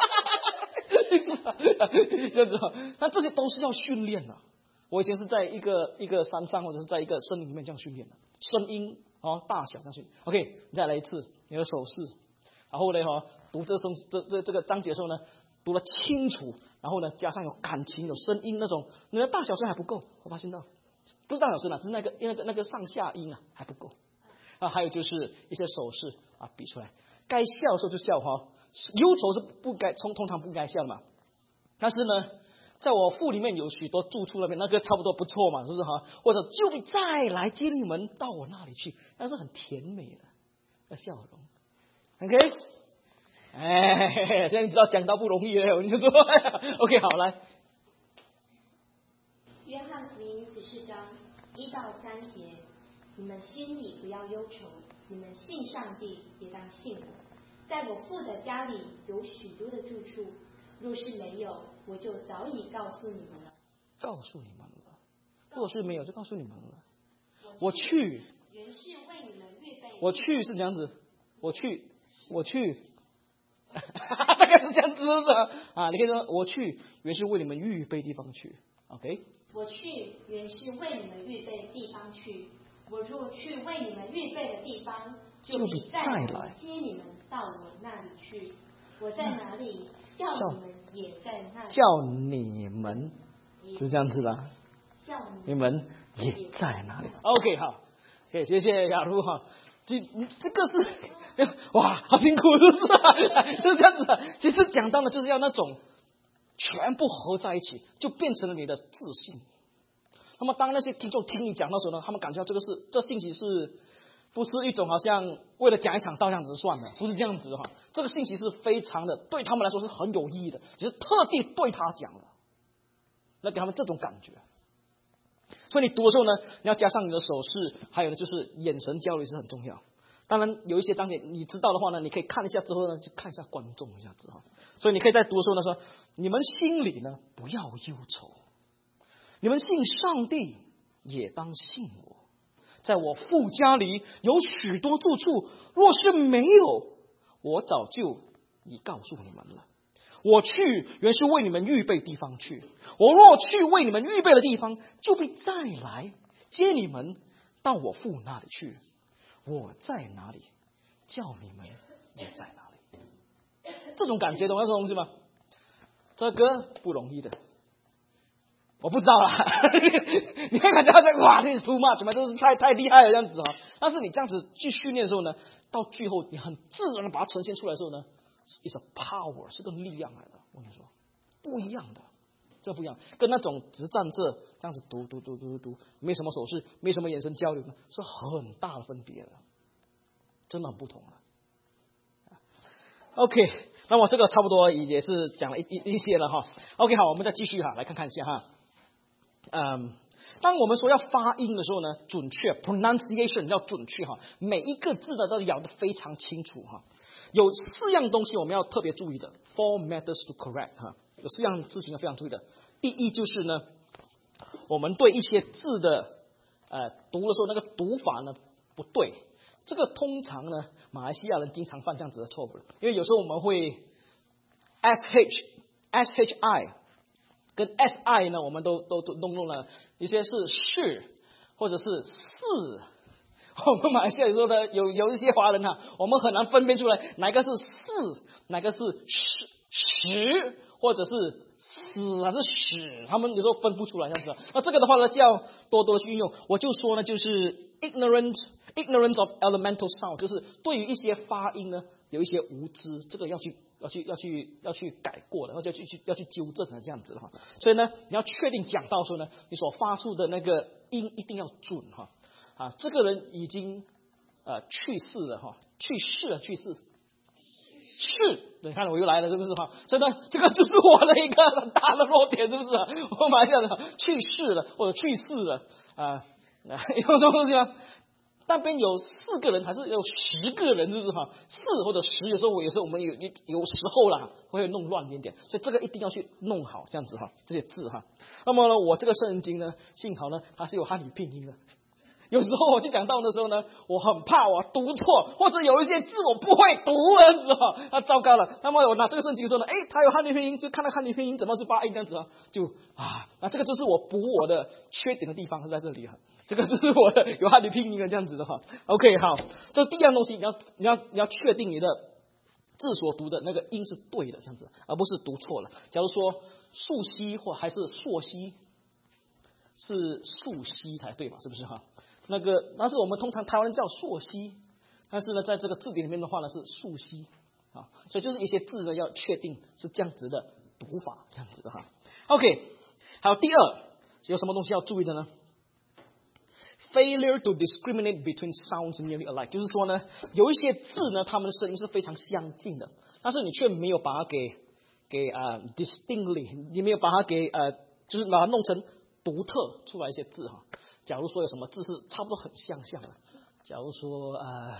这样子哈，那这些都是要训练的。我以前是在一个山上或者是在一个森林里面这样训练的，声音大小这样训练。OK， 再来一次，你的手势。然后呢，读这个章节的时候呢，读得清楚，然后呢，加上有感情、有声音那种，你的大小声还不够，我发现到，不是大小声啦，是那个上下音啊还不够。还有就是一些手势啊，比出来，该笑的时候就笑哈，忧愁是通常不该笑的嘛。但是呢，在我腹里面有许多住处那边，那个差不多不错嘛，是不是哈？或者就会再来接你们到我那里去，那是很甜美的笑容。OK， 现在你知道讲道不容易了，我就说 OK 好来。 约翰福音14章1到3节，你们心里不要忧愁，你们信上帝也当信我，在我父的家里有许多的住处，若是没有，我就早已告诉你们了。 告诉你们了，若是没有就告诉你们了。我去， 原是为你们预备。 我去是这样子，我去，大概是这样子啊！你可以说我去，原是为你们预备地方去。OK， 我去，原是为你们预备的地方去。我若去为你们预备的地方，就必再来接你们到我那里去。我在哪里，叫你们也在那里。 叫你们是这样子的，你们也在哪里 ？OK， 好，可以，谢谢雅茹哈。这个是哇，好辛苦，是不是啊？就是这样子的。其实讲到的就是要那种全部合在一起，就变成了你的自信。那么当那些听众听你讲的时候呢，他们感觉到这信息是不是一种好像为了讲一场道这样子算的，不是这样子的话，这个信息是非常的对他们来说是很有意义的，就是特地对他讲的，来给他们这种感觉。所以你读的时候呢，你要加上你的手势，还有呢就是眼神交流是很重要。当然有一些章节你知道的话呢，你可以看一下之后呢，就看一下观众一下子哈。所以你可以在读的时候呢说，你们心里呢不要忧愁，你们信上帝也当信我，在我父家里有许多住处，若是没有，我早就已告诉你们了。我去原是为你们预备地方去，我若去为你们预备的地方，就必再来接你们到我父那里去。我在哪里，叫你们也在哪里。这种感觉懂那种东西吗？这个不容易的，我不知道啦。你会感觉好像哇，这是 too much 嘛，这是太厉害了这样子哈。但是你这样子去训练的时候呢，到最后你很自然的把它呈现出来的时候呢，is a power， 是个力量来的。我跟你说，不一样的，这不一样，跟那种只站这样子读，没什么手势，没什么眼神交流，是很大的分别的，真的很不同了。OK， 那么这个差不多也是讲了一些了哈。OK， 好，我们再继续哈，来看一下哈。当我们说要发音的时候呢，准确 pronunciation 要准确哈，每一个字呢都咬得非常清楚哈。有4样东西我们要特别注意的 ，4 methods to correct 哈，有4样事情要非常注意的。第一就是呢，我们对一些字的读的时候那个读法呢不对，这个通常呢马来西亚人经常犯这样子的错误，因为有时候我们会 shi 跟 si 呢我们都弄了，一些是或者是是。我们马来西亚说的有一些华人哈，我们很难分辨出来哪个是是，哪个是实，或者是死还是屎，他们有时候分不出来这样子。那这个的话呢，就要多多去运用。我就说呢，就是 ignorance of elemental sound， 就是对于一些发音呢有一些无知，这个要去改过的，要去纠正的这样子的哈。所以呢，你要确定讲到的时候呢，你所发出的那个音一定要准哈。这个人已经去世了哈，去世。是，你看我又来了，是不是哈？所以呢，这个就是我的一个很大的弱点，是不是？我马上讲去世了或者去世了有什么东西吗？那边有4个人还是有10个人，是不是哈？4或者10，有时候我们有时候啦会弄乱一点，所以这个一定要去弄好，这样子哈，这些字哈。那么呢，我这个圣经呢，幸好呢它是有汉语拼音的。有时候我去讲道的时候呢，我很怕我读错，或者有一些字我不会读了，知道那糟糕了。那么我拿这个圣经的时候呢，它有汉语拼音，就看到汉语拼音怎么是8音这样子那这个就是我补我的缺点的地方是在这里这个就是我的有汉语拼音的这样子的OK， 好，这是第一样东西，你要确定你的字所读的那个音是对的，这样子，而不是读错了。假如说溯溪或还是溯溪，是溯溪才对嘛，是不是哈？但是我们通常台湾人叫溯溪，但是呢，在这个字典里面的话呢是溯溪所以就是一些字呢要确定是这样子的读法，这样子的OK， 还有第二，有什么东西要注意的呢？ Failure to discriminate between sounds nearly alike， 就是说呢，有一些字呢，它们的声音是非常相近的，但是你却没有把它给distinctly， 你没有把它就是把它弄成独特出来一些字假如说有什么字是差不多很相的，假如说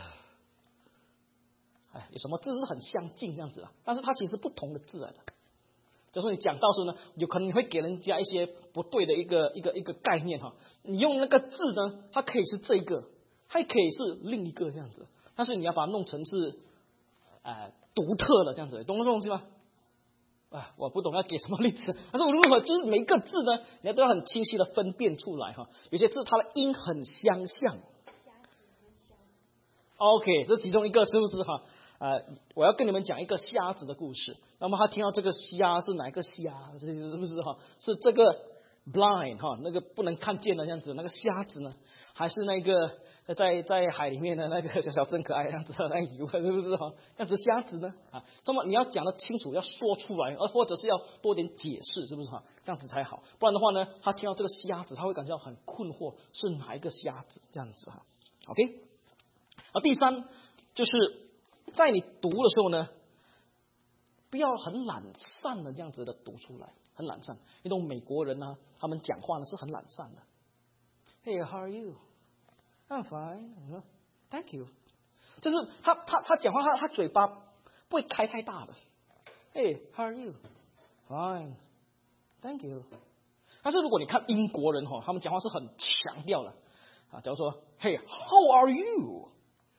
有什么字是很相近这样子但是它其实不同的字来的。假如说你讲到时候呢，有可能你会给人家一些不对的一个概念你用那个字呢，它可以是这个，它也可以是另一个这样子，但是你要把它弄成是独特的这样子，懂这种东西吗？我不懂要给什么例子，但是我如果就是每一个字呢，你都要很清晰的分辨出来有些字它的音很相像。OK， 这其中一个是不是我要跟你们讲一个瞎子的故事。那么他听到这个瞎是哪一个瞎？是不是是这个 blind 那个不能看见的这样子那个瞎子呢，还是那个在海里面的那个小真可爱这样子的那个鱼，是不是这样子瞎子呢那么你要讲得清楚，要说出来，或者是要多点解释，是不是这样子才好。不然的话呢，他听到这个瞎子，他会感觉到很困惑，是哪一个瞎子这样子OK。第三就是在你读的时候呢，不要很懒散的这样子的读出来，很懒散。那种美国人他们讲话呢是很懒散的。Hey, how are you? I'm fine. Thank you. 就是他讲话，他嘴巴不会开太大的。Hey, how are you? Fine. Thank you. 但是如果你看英国人他们讲话是很强调的假如说 Hey, how are you?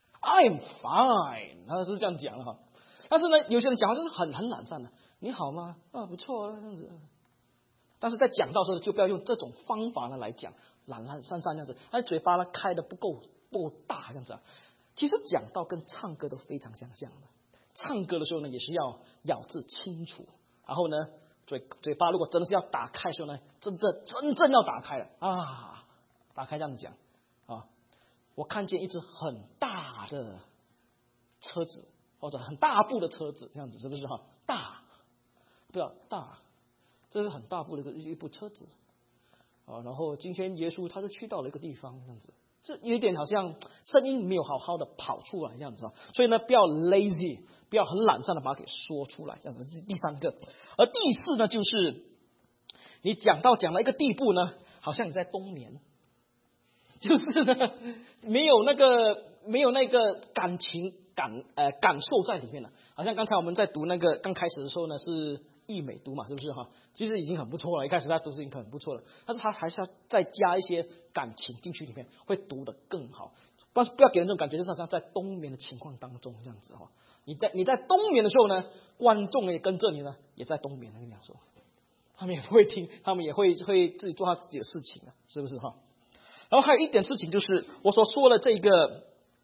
I'm fine， 他是这样讲的但是呢，有些人讲话就是很懒散的，你好吗？不错这样子。但是在讲到的时候，就不要用这种方法呢来讲，懒散这样子，他嘴巴呢开的不够大这样子其实讲道跟唱歌都非常相像的。唱歌的时候呢，也是要咬字清楚，然后呢，嘴巴如果真的是要打开的时候呢，真正要打开了打开这样讲我看见一只很大的车子，或者很大部的车子，这样子是不是大，不要大，这是很大部的一部车子然后今天耶稣他是去到了一个地方，这样子，这有一点好像声音没有好好的跑出来这样子所以呢，不要 lazy， 不要很懒散的把它给说出来，这样子是第三个。而第四呢，就是你讲到一个地步呢，好像你在冬眠。就是呢，没有那个感受在里面了。好像刚才我们在读那个刚开始的时候呢，是译美读嘛，是不是其实已经很不错了，一开始他读是已经很不错了，但是他还是要再加一些感情进去里面，会读得更好。但是不要给人这种感觉，就是好像在冬眠的情况当中这样子你在冬眠的时候呢，观众也跟着你呢，也在冬眠。跟你讲说，他们也不会听，他们也会自己做他自己的事情是不是然后还有一点事情就是我所说的这个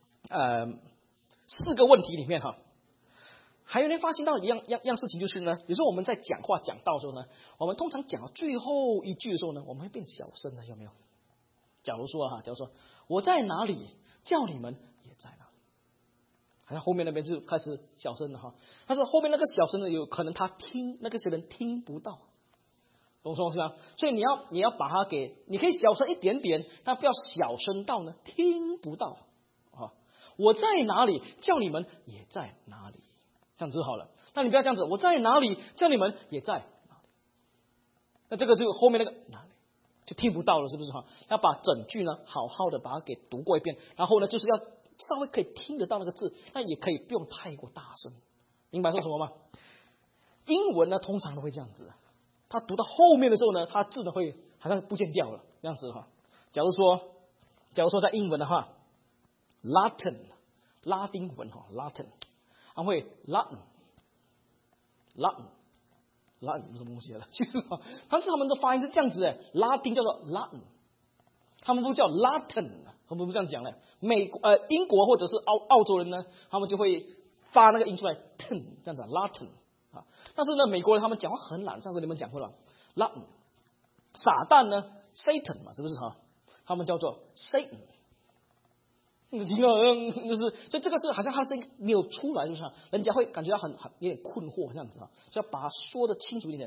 4个问题里面还有人发现到一样事情，就是呢，有时候我们在讲话讲道的时候呢，我们通常讲到最后一句的时候呢，我们会变小声的，有没有？假如说我在哪里，叫你们也在哪里，好像后面那边就开始小声了但是后面那个小声呢，有可能那个些人听不到。懂是吧？所以你要把它你可以小声一点点，但不要小声到呢听不到我在哪里，叫你们也在哪里。这样子好了。那你不要这样子，我在哪里，叫你们也在哪里。那这个就后面那个哪里就听不到了，是不是哈？要把整句呢好好的把它给读过一遍，然后呢就是要稍微可以听得到那个字，但也可以不用太过大声。明白说什么吗？英文呢通常都会这样子，他读到后面的时候呢，他字呢会好像不见掉了这样子哈。假如说在英文的话 ，Latin 拉丁文哈 ，Latin 他会 Latin 是什么东西了？其实啊，但是他们的发音是这样子哎，拉丁叫做 Latin， 他们不叫 Latin， 他们不这样讲的。英国或者是澳洲人呢，他们就会发那个音出来 ，ten 这样子 Latin 啊。但是呢，美国人他们讲话很懒，上次你们讲过了 ，Latin。撒旦呢 ，Satan 嘛，是不是哈？他们叫做 Satan。就是，所以这个是好像他声音没有出来，是不是？人家会感觉到很有点困惑这样子哈，就要把它说的清楚一点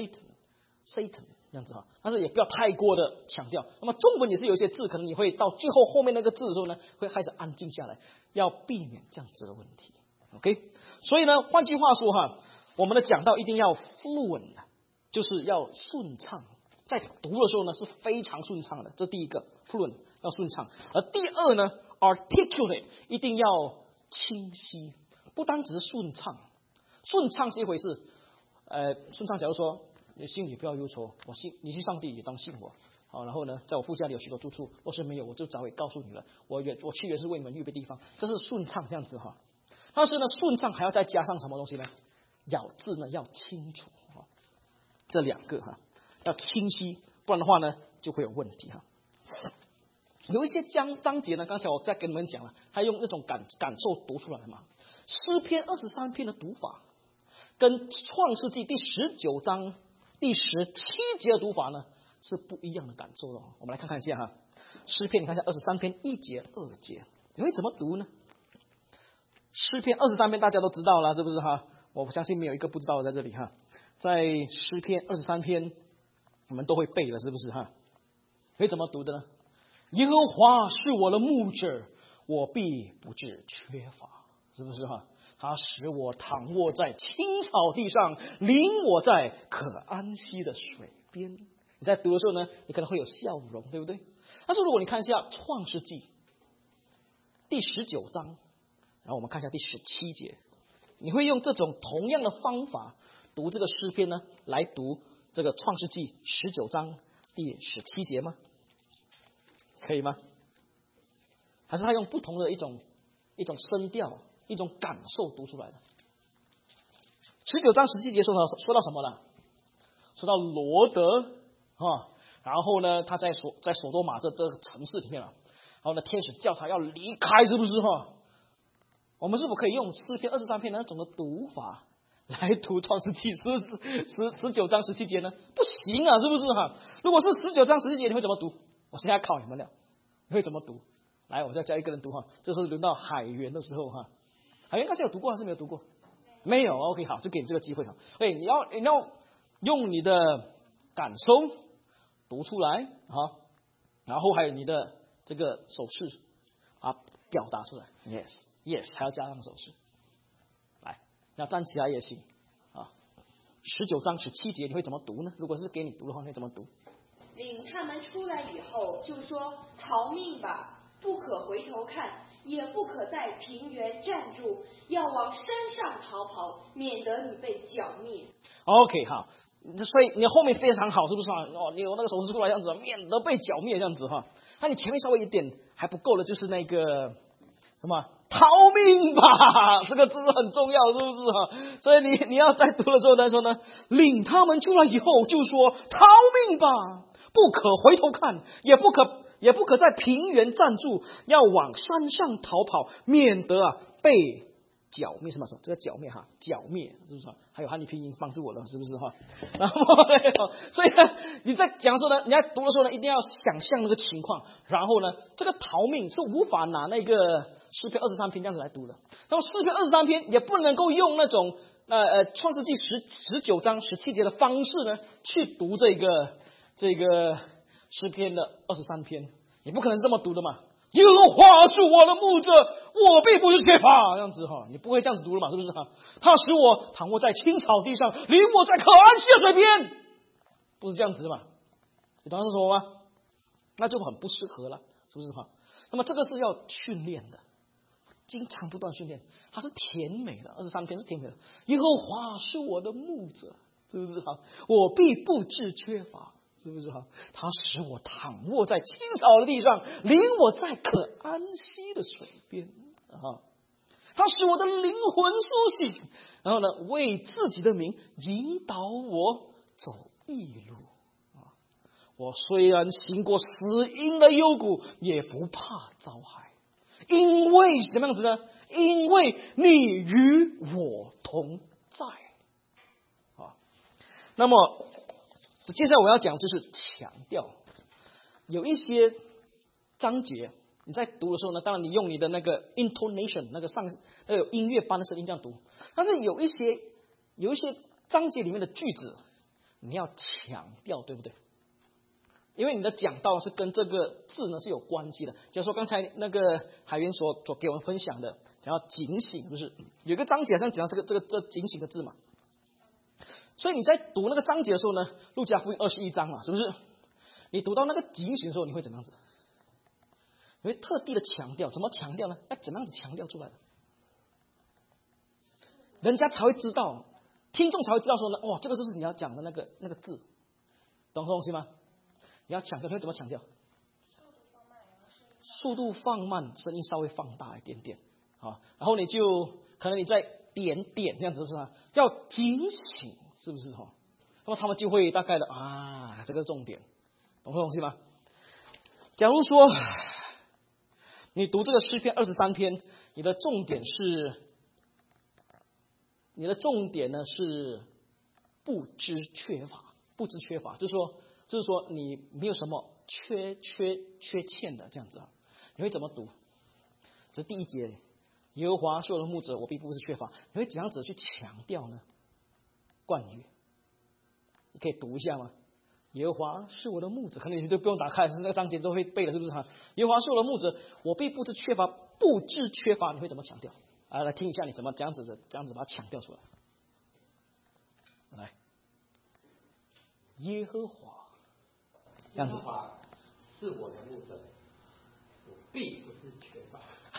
，Satan 这样子哈，但是也不要太过的强调。那么中文也是有一些字，可能你会到最后面那个字的时候呢，会开始安静下来，要避免这样子的问题。OK， 所以呢，换句话说哈，我们的讲道一定要 fluent， 就是要顺畅。在读的时候呢是非常顺畅的，这是第一个 fluent 要顺畅。而第二呢 articulate 一定要清晰，不单只是顺畅，顺畅是一回事。顺畅假如说你心里不要忧愁，你信上帝也当信我。好，然后呢，在我父家里有许多住处，若是没有，我就早已告诉你了。我去原是为你们预备地方，这是顺畅这样子哈。但是呢，顺畅还要再加上什么东西呢？咬字呢要清楚哈，这两个哈。要清晰，不然的话呢就会有问题哈。有一些章节呢，刚才我在跟你们讲了，他用那种感受读出来嘛。诗篇23篇的读法，跟创世纪第19章第17节的读法呢是不一样的感受的。我们来看看一下哈，诗篇你看一下23篇1节2节，你会怎么读呢？诗篇23篇大家都知道了，是不是哈？我相信没有一个不知道的在这里哈。在诗篇23篇。我们都会背了，是不是哈？会怎么读的呢？耶和华是我的牧者，我必不致缺乏，是不是哈？他使我躺卧在青草地上，领我在可安息的水边。你在读的时候呢，你可能会有笑容，对不对？但是如果你看一下创世纪第19章，然后我们看一下第17节，你会用这种同样的方法读这个诗篇呢，来读这个创世纪19章第17节吗？可以吗？还是他用不同的一种声调、一种感受读出来的？19章17节说到什么了？说到罗德啊，然后呢，他在索多玛这个城市里面了，然后呢，天使叫他要离开，是不是哈？我们是否可以用诗篇23篇那种的读法来读创世纪19章17节呢？不行啊，是不是哈？如果是19章17节，你会怎么读？我现在考你们了，你会怎么读？来，我再叫一个人读哈。这是轮到海源的时候哈。海源刚才有读过还是没有读过？没有。OK， 好，就给你这个机会哈。你要用你的感受读出来哈，然后还有你的这个手势啊表达出来。Yes， 还要加上手势。来，那站起来也行啊。19章17节你会怎么读呢？如果是给你读的话，你会怎么读？ 领他们出来以后，就说逃命吧，不可回头看，也不可在平原站住，要往山上逃跑，免得你被剿灭。 OK， 好，所以你后面非常好，是不是啊？你有那个手势出来这样子，免得被剿灭这样子哈。那你前面稍微一点还不够的，就是那个什么逃命吧，这个字很重要，是不是哈？所以你要在读的时候来说呢，领他们出来以后就说逃命吧，不可回头看，也不可在平原站住，要往山上逃跑，免得被剿灭。什么？这个剿灭哈，剿灭是不是？还有汉语拼音帮助我了，是不是哈？然后所以呢，你在讲的时候呢，你在读的时候呢，一定要想象那个情况。然后呢，这个逃命是无法拿那个诗篇23篇这样子来读的。那么诗篇23篇也不能够用那种创世纪19章17节的方式呢去读这个诗篇的23篇，也不可能这么读的嘛。 耶和华是我的牧者，我必不是缺乏。这样子哈，你不会这样子读了嘛？是不是哈？他使我躺卧在青草地上，领我在可安息的水边，不是这样子的嘛？你懂他是什么吗？那就很不适合了，是不是哈？那么这个是要训练的，经常不断训练，它是甜美的。23篇是甜美的。耶和华是我的牧者，是不是哈？我必不致缺乏。是不是哈？他使我躺卧在青草的地上，领我在可安息的水边啊！他使我的灵魂苏醒，然后呢，为自己的名引导我走义路啊！我虽然行过死荫的幽谷，也不怕遭害，因为什么样子呢？因为你与我同在啊！那么。接下来我要讲就是强调，有一些章节你在读的时候呢，当然你用你的那个 intonation 那个有音乐般的声音这样读，但是有一些章节里面的句子你要强调，对不对？因为你的讲道是跟这个字呢是有关系的。假如说刚才那个海源所给我们分享的，讲到警醒，就是有一个章节好像讲到这警醒的字嘛。所以你在读那个章节的时候呢，路加福音21章嘛，是不是？你读到那个警醒的时候，你会怎么样子？你会特地的强调，怎么强调呢？要怎么样子强调出来的？人家才会知道，听众才会知道说呢，哦，这个就是你要讲的那个字，懂这东西吗？你要强调，你会怎么强调？速度放慢，声音稍微放大一点点，啊，然后你就可能你再点这样子，是不是？要警醒。是不是哈？那么他们就会大概的这个重点，懂这东西吗？假如说你读这个诗篇23篇，你的重点呢是不知缺乏，就是说你没有什么缺欠的这样子啊，你会怎么读？这是第一节，耶和华是我的牧者，我必不致缺乏。你会怎样子去强调呢？冠语，你可以读一下吗？耶和华是我的牧者，可能你就不用打开，是那个章节都会背了，是不是哈？耶和华是我的牧者，我必不致缺乏，不致缺乏，你会怎么强调？来听一下，你怎么这样子把它强调出来？来，耶和华，这样子。 耶和华是我的牧者，我必不致缺乏。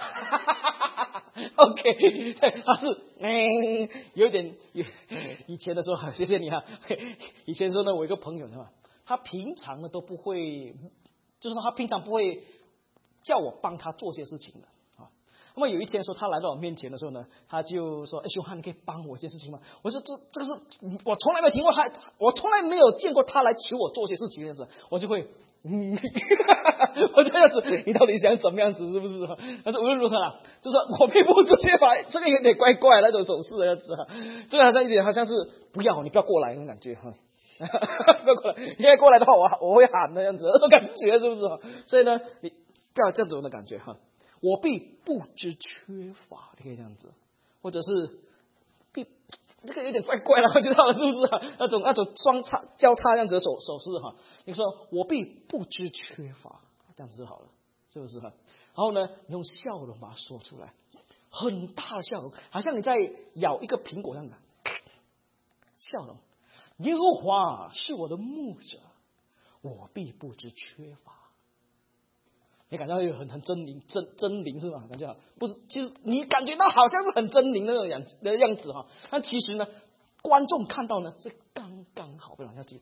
OK， 对，他是有点以前的时候，谢谢你哈。以前说呢，我一个朋友呢，他平常呢都不会，就是说他平常不会叫我帮他做些事情的啊。那么有一天说他来到我面前的时候呢，他就说：“修汉，你可以帮我一件事情吗？”我说：“这个是我从来没听过他，我从来没有见过他来求我做些事情这样子。”我就会。我这样子，你到底想怎么样子，是不是？但是无论如何啦，就说我并不直接把这个有点怪怪那种手势的样子哈，这个好像一点好像是你不要过来那种感觉哈，不要过来，你要过来的话我会喊的样子，那种感觉是不是？所以呢，你不要这样子的感觉哈，我必不知缺乏，你可以这样子，或者是这个有点怪怪了，我知道了，是不是？那种双叉交叉这样子的手势哈，你说我必不知缺乏，这样子就好了，是不是哈？然后呢，你用笑容把它说出来，很大的笑容，好像你在咬一个苹果一样的笑容。耶和华是我的牧者，我必不知缺乏。你感觉有很狰狞是吧？感觉不是，其实你感觉到好像是很狰狞的那种样子哈，但其实呢，观众看到呢是刚刚好，不然要记得。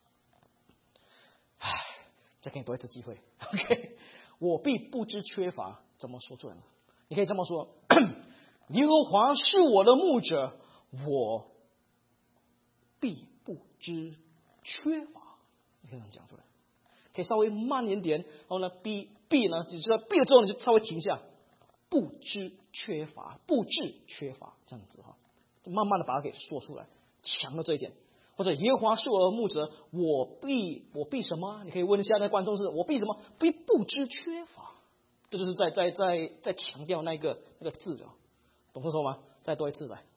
再给你多一次机会 ，OK？ 我必不知缺乏，怎么说出来呢？你可以这么说：耶和华是我的牧者，我必不知缺乏。你可以这样讲出来。可以稍微慢一点，然后呢，必呢，就是说必了之后，你就稍微停下，不知缺乏，不致缺乏，这样子哈，就慢慢的把它给说出来，强调这一点。或者耶和华是我的牧者，我必什么？你可以问一下那观众是，我必什么？必不知缺乏，这就是在强调那个字的，懂我说吗？再多一次来。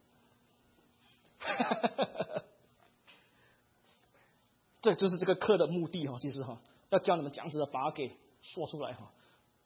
这就是这个课的目的哈，其实哈，要教你们这样子的把它给说出来哈。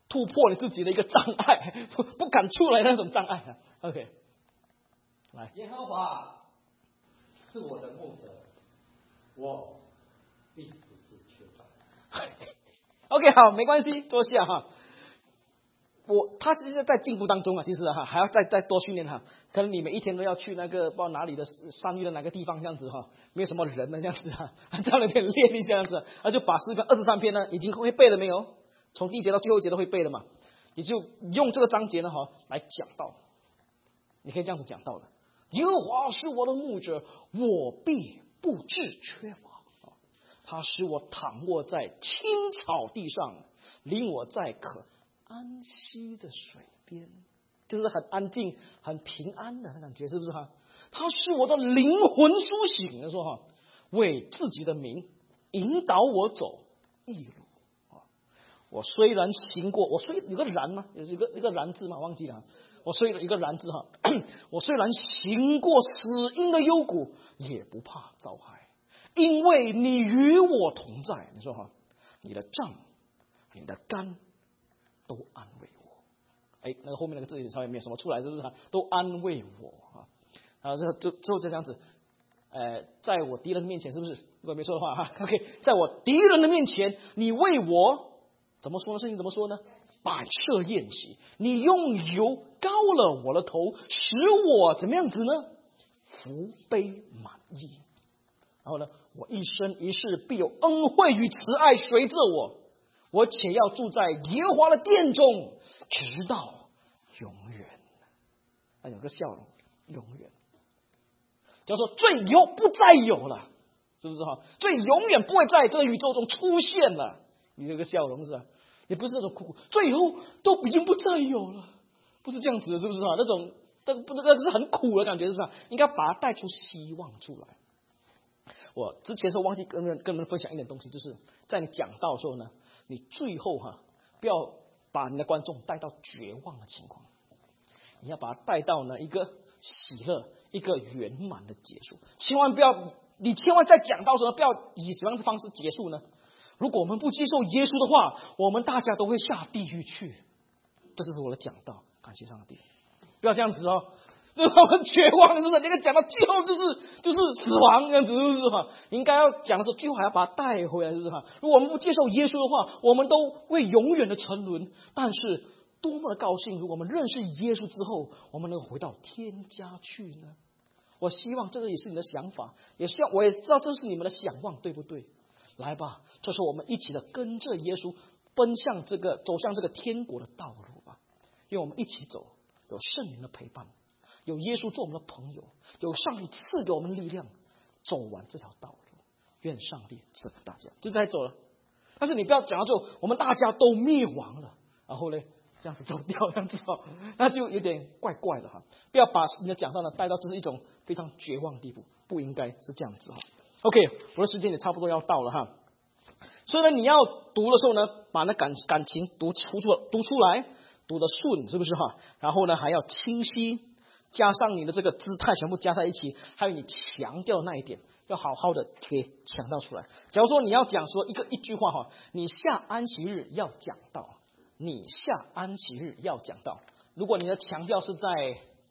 突破你自己的一个障碍，不敢出来的那种障碍啊。OK， 来， 耶和华是我的牧者，我必不致缺乏。 OK， 好，没关系，多谢哈。他其实在进步当中啊，其实哈还要再多训练哈。可能你每一天都要去那个不知道哪里的山域的哪个地方这样子哈，没有什么人的这样子哈，在那边练一下这样子，就把诗歌23篇呢已经会背了没有？从第一节到最后一节都会背了嘛？你就用这个章节呢哈来讲道，你可以这样子讲道的。耶和华是我的牧者，我必不致缺乏。他使我躺卧在青草地上，领我在可安息的水边，就是很安静、很平安的感觉，是不是哈？他是我的灵魂苏醒，他说哈，为自己的名引导我走义路啊。我虽然行过，有个然吗？有一个然字吗？忘记了。我虽然一个然字哈，我虽然行过死荫的幽谷，也不怕遭害，因为你与我同在。你说哈，你的杖、你的竿都安慰我。那个后面那个字稍微没有什么出来，是不是？都安慰我啊！然后就这样子，在我敌人面前，是不是？如果没错的话哈 ，OK， 在我敌人的面前，你为我怎么说呢？事情怎么说呢？摆设宴席，你用油膏了我的头，使我怎么样子呢？福杯满溢。然后呢，我一生一世必有恩惠与慈爱随着我。我且要住在耶和华的殿中，直到永远。有个笑容，永远。叫做罪有不再有了，是不是哈？罪永远不会在这个宇宙中出现了。你有个笑容是吧？也不是那种苦，罪以后都已经不再有了，不是这样子的，是不是哈？那种那是很苦的感觉，是不是？应该把它带出希望出来。我之前说忘记跟人们分享一点东西，就是在你讲道的时候呢，你最后不要把你的观众带到绝望的情况，你要把他带到呢一个喜乐、一个圆满的结束。千万在讲道的时候不要以什么样的方式结束呢？如果我们不接受耶稣的话，我们大家都会下地狱去。这就是我的讲道，感谢上帝。不要这样子哦，就是我们绝望，是不是？那个讲到最后就是死亡这样子，是不是哈？应该要讲的时候，最后还要把它带回来，是不是哈？如果我们不接受耶稣的话，我们都会永远的沉沦。但是多么的高兴，如果我们认识耶稣之后，我们能回到天家去呢？我希望这个也是你的想法，我也知道这是你们的想望，对不对？来吧，这是我们一起的跟着耶稣走向这个天国的道路吧。因为我们一起走，有圣灵的陪伴，有耶稣做我们的朋友，有上帝赐给我们力量，走完这条道路。愿上帝赐福大家，就在走了。但是你不要讲到最后，我们大家都灭亡了，然后呢这样子走掉，这样子那就有点怪怪的哈。不要把你的讲道呢带到这是一种非常绝望的地步，不应该是这样子哈。OK， 我的时间也差不多要到了哈。所以呢，你要读的时候呢，把那感情读出来，读得顺，是不是哈？然后呢，还要清晰，加上你的这个姿态全部加在一起，还有你强调那一点，要好好的给强调出来。假如说你要讲说一句话哈，你下安息日要讲道，你下安息日要讲道。如果你的强调是在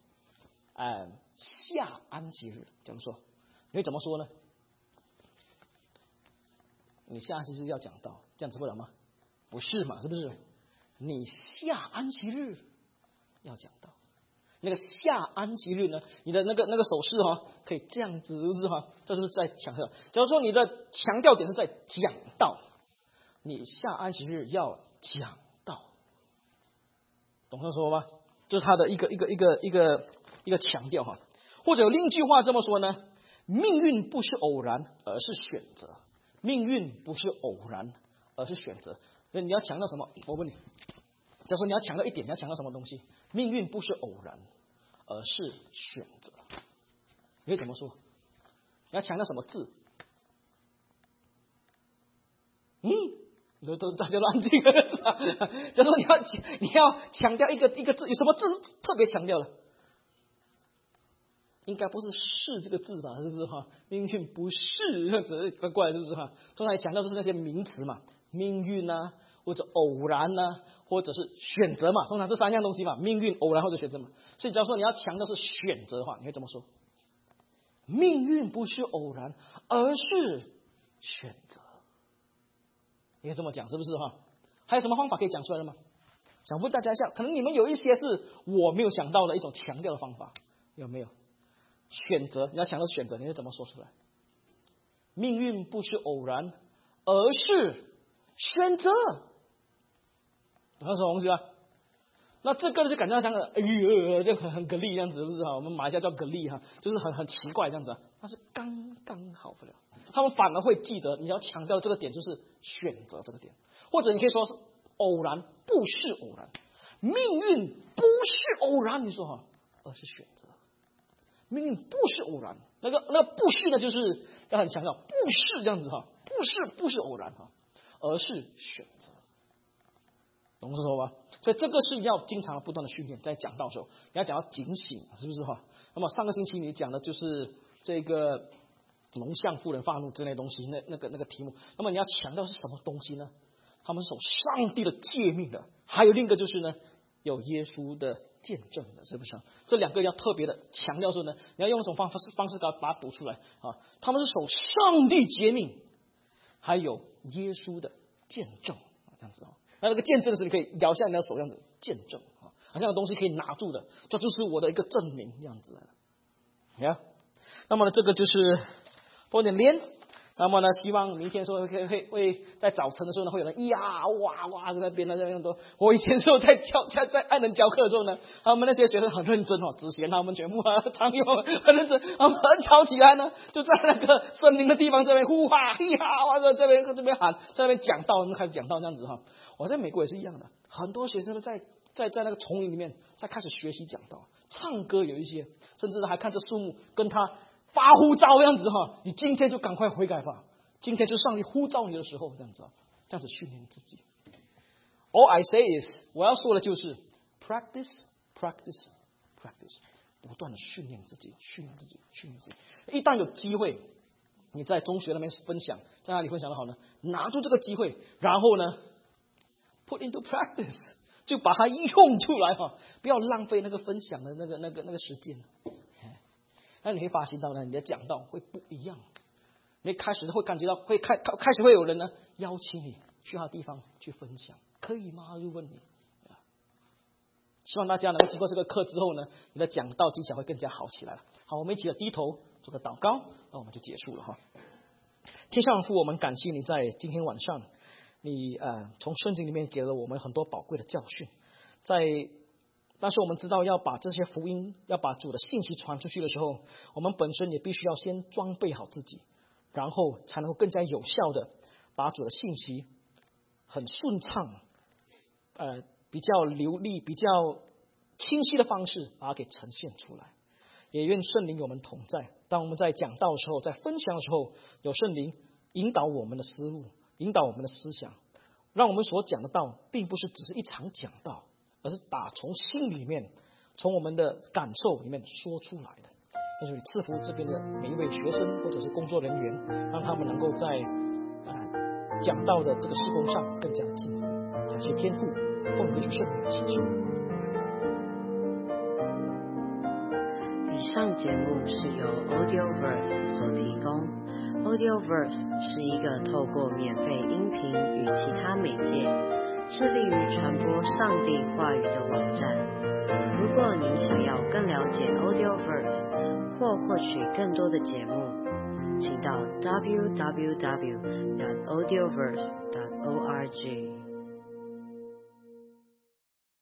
下安息日，怎么说？你会怎么说呢？你下安息日要讲道，这样子不了吗？不是嘛？是不是？你下安息日要讲道，那个下安息日呢？你的那个手势可以这样子，是不是哈？这就是在强调。假如说你的强调点是在讲道，你下安息日要讲道，懂这说吗？这是他的一个强调哈。或者有另一句话这么说呢：命运不是偶然，而是选择。命运不是偶然，而是选择。所以你要强调什么？我问你，假如说你要强调一点，你要强调什么东西？命运不是偶然，而是选择。你会怎么说？你要强调什么字？大家都安静了。假如说你要强调一个字，有什么字是特别强调的？应该不是是这个字吧？是不是哈？命运不是这样子怪怪，是不是哈？通常强调就是那些名词嘛，命运啊， 或者偶然呢，或者是选择嘛，通常这三样东西嘛，命运、偶然或者选择嘛。所以假如说你要强调是选择的话，你会怎么说？命运不是偶然，而是选择。你可以这么讲，是不是哈？还有什么方法可以讲出来的吗？想问大家一下，可能你们有一些是我没有想到的一种强调的方法，有没有？选择，你要强调选择，你会怎么说出来？命运不是偶然，而是选择。懂什么东西吧？那这个就感觉像就很蛤蜊这样子，是不是哈？我们马来西亚叫蛤蜊哈，就是很奇怪这样子，但是刚刚好不了。他们反而会记得，你要强调这个点就是选择这个点，或者你可以说是偶然不是偶然，命运不是偶然，你说哈，而是选择。命运不是偶然，那个不是呢，就是要很强调，不是这样子哈，不是偶然哈，而是选择。懂这说吧？所以这个是要经常不断的训练，在讲道的时候，你要讲到警醒，是不是哈？那么上个星期你讲的就是这个龙象妇人发怒这类东西，那个题目。那么你要强调是什么东西呢？他们是守上帝的诫命的，还有另一个就是呢，有耶稣的见证的，是不是？这两个要特别的强调说呢，你要用一种方式把它读出来啊。他们是守上帝诫命，还有耶稣的见证，这样子啊。那个见证的时候，你可以摇下你的手，这样子见证啊，好像有东西可以拿住的，这就是我的一个证明，这样子呀。那么呢，这个就是多点练。那么呢，希望明天说会在早晨的时候呢，会有人呀哇在那边呢这样多。我以前时候在爱能教课的时候呢，他们那些学生很认真哦，只嫌他们全部常用很认真，他们很吵起来呢，就在那个森林的地方这边呼哈嘿哈哇，这边喊，在那边讲道，我们开始讲道这样子哈。我在美国也是一样的，很多学生都在那个丛林里面在开始学习讲道，唱歌有一些，甚至还看着树木跟他发呼召这样子哈，你今天就赶快悔改吧，今天就是上帝呼召你的时候，这样子这样子训练自己。All I say is， 我要说的就是 practice， 不断的训练自己。一旦有机会，你在中学那边分享，在哪里分享的好呢？拿住这个机会，然后呢 put into practice， 就把它用出来哈，不要浪费那个分享的那个时间。那你会发现到呢，你的讲道会不一样。你开始会感觉到，开始会有人呢邀请你去他的地方去分享，可以吗？就问你。希望大家能够经过这个课之后呢，你的讲道技巧会更加好起来了。好，我们一起的低头做个祷告，那我们就结束了哈。天上父，我们感谢你在今天晚上，你从圣经里面给了我们很多宝贵的教训，但是我们知道要把这些福音，要把主的信息传出去的时候，我们本身也必须要先装备好自己，然后才能够更加有效的把主的信息很顺畅，比较流利、比较清晰的方式把它给呈现出来。也愿圣灵与我们同在，当我们在讲道的时候，在分享的时候，有圣灵引导我们的思路，引导我们的思想，让我们所讲的道并不是只是一场讲道，而是打从心里面，从我们的感受里面说出来的。因此赐福这边的每一位学生或者是工作人员，让他们能够在讲道的这个事工上更加进步。感谢天父，奉耶稣圣名的祈求。 以上节目是由 Audioverse 所提供。Audioverse 是一个透过免费音频与其他媒介，致力于传播上帝话语的网站。如果您想要更了解 Audioverse 或获取更多的节目，请到 www.audioverse.org。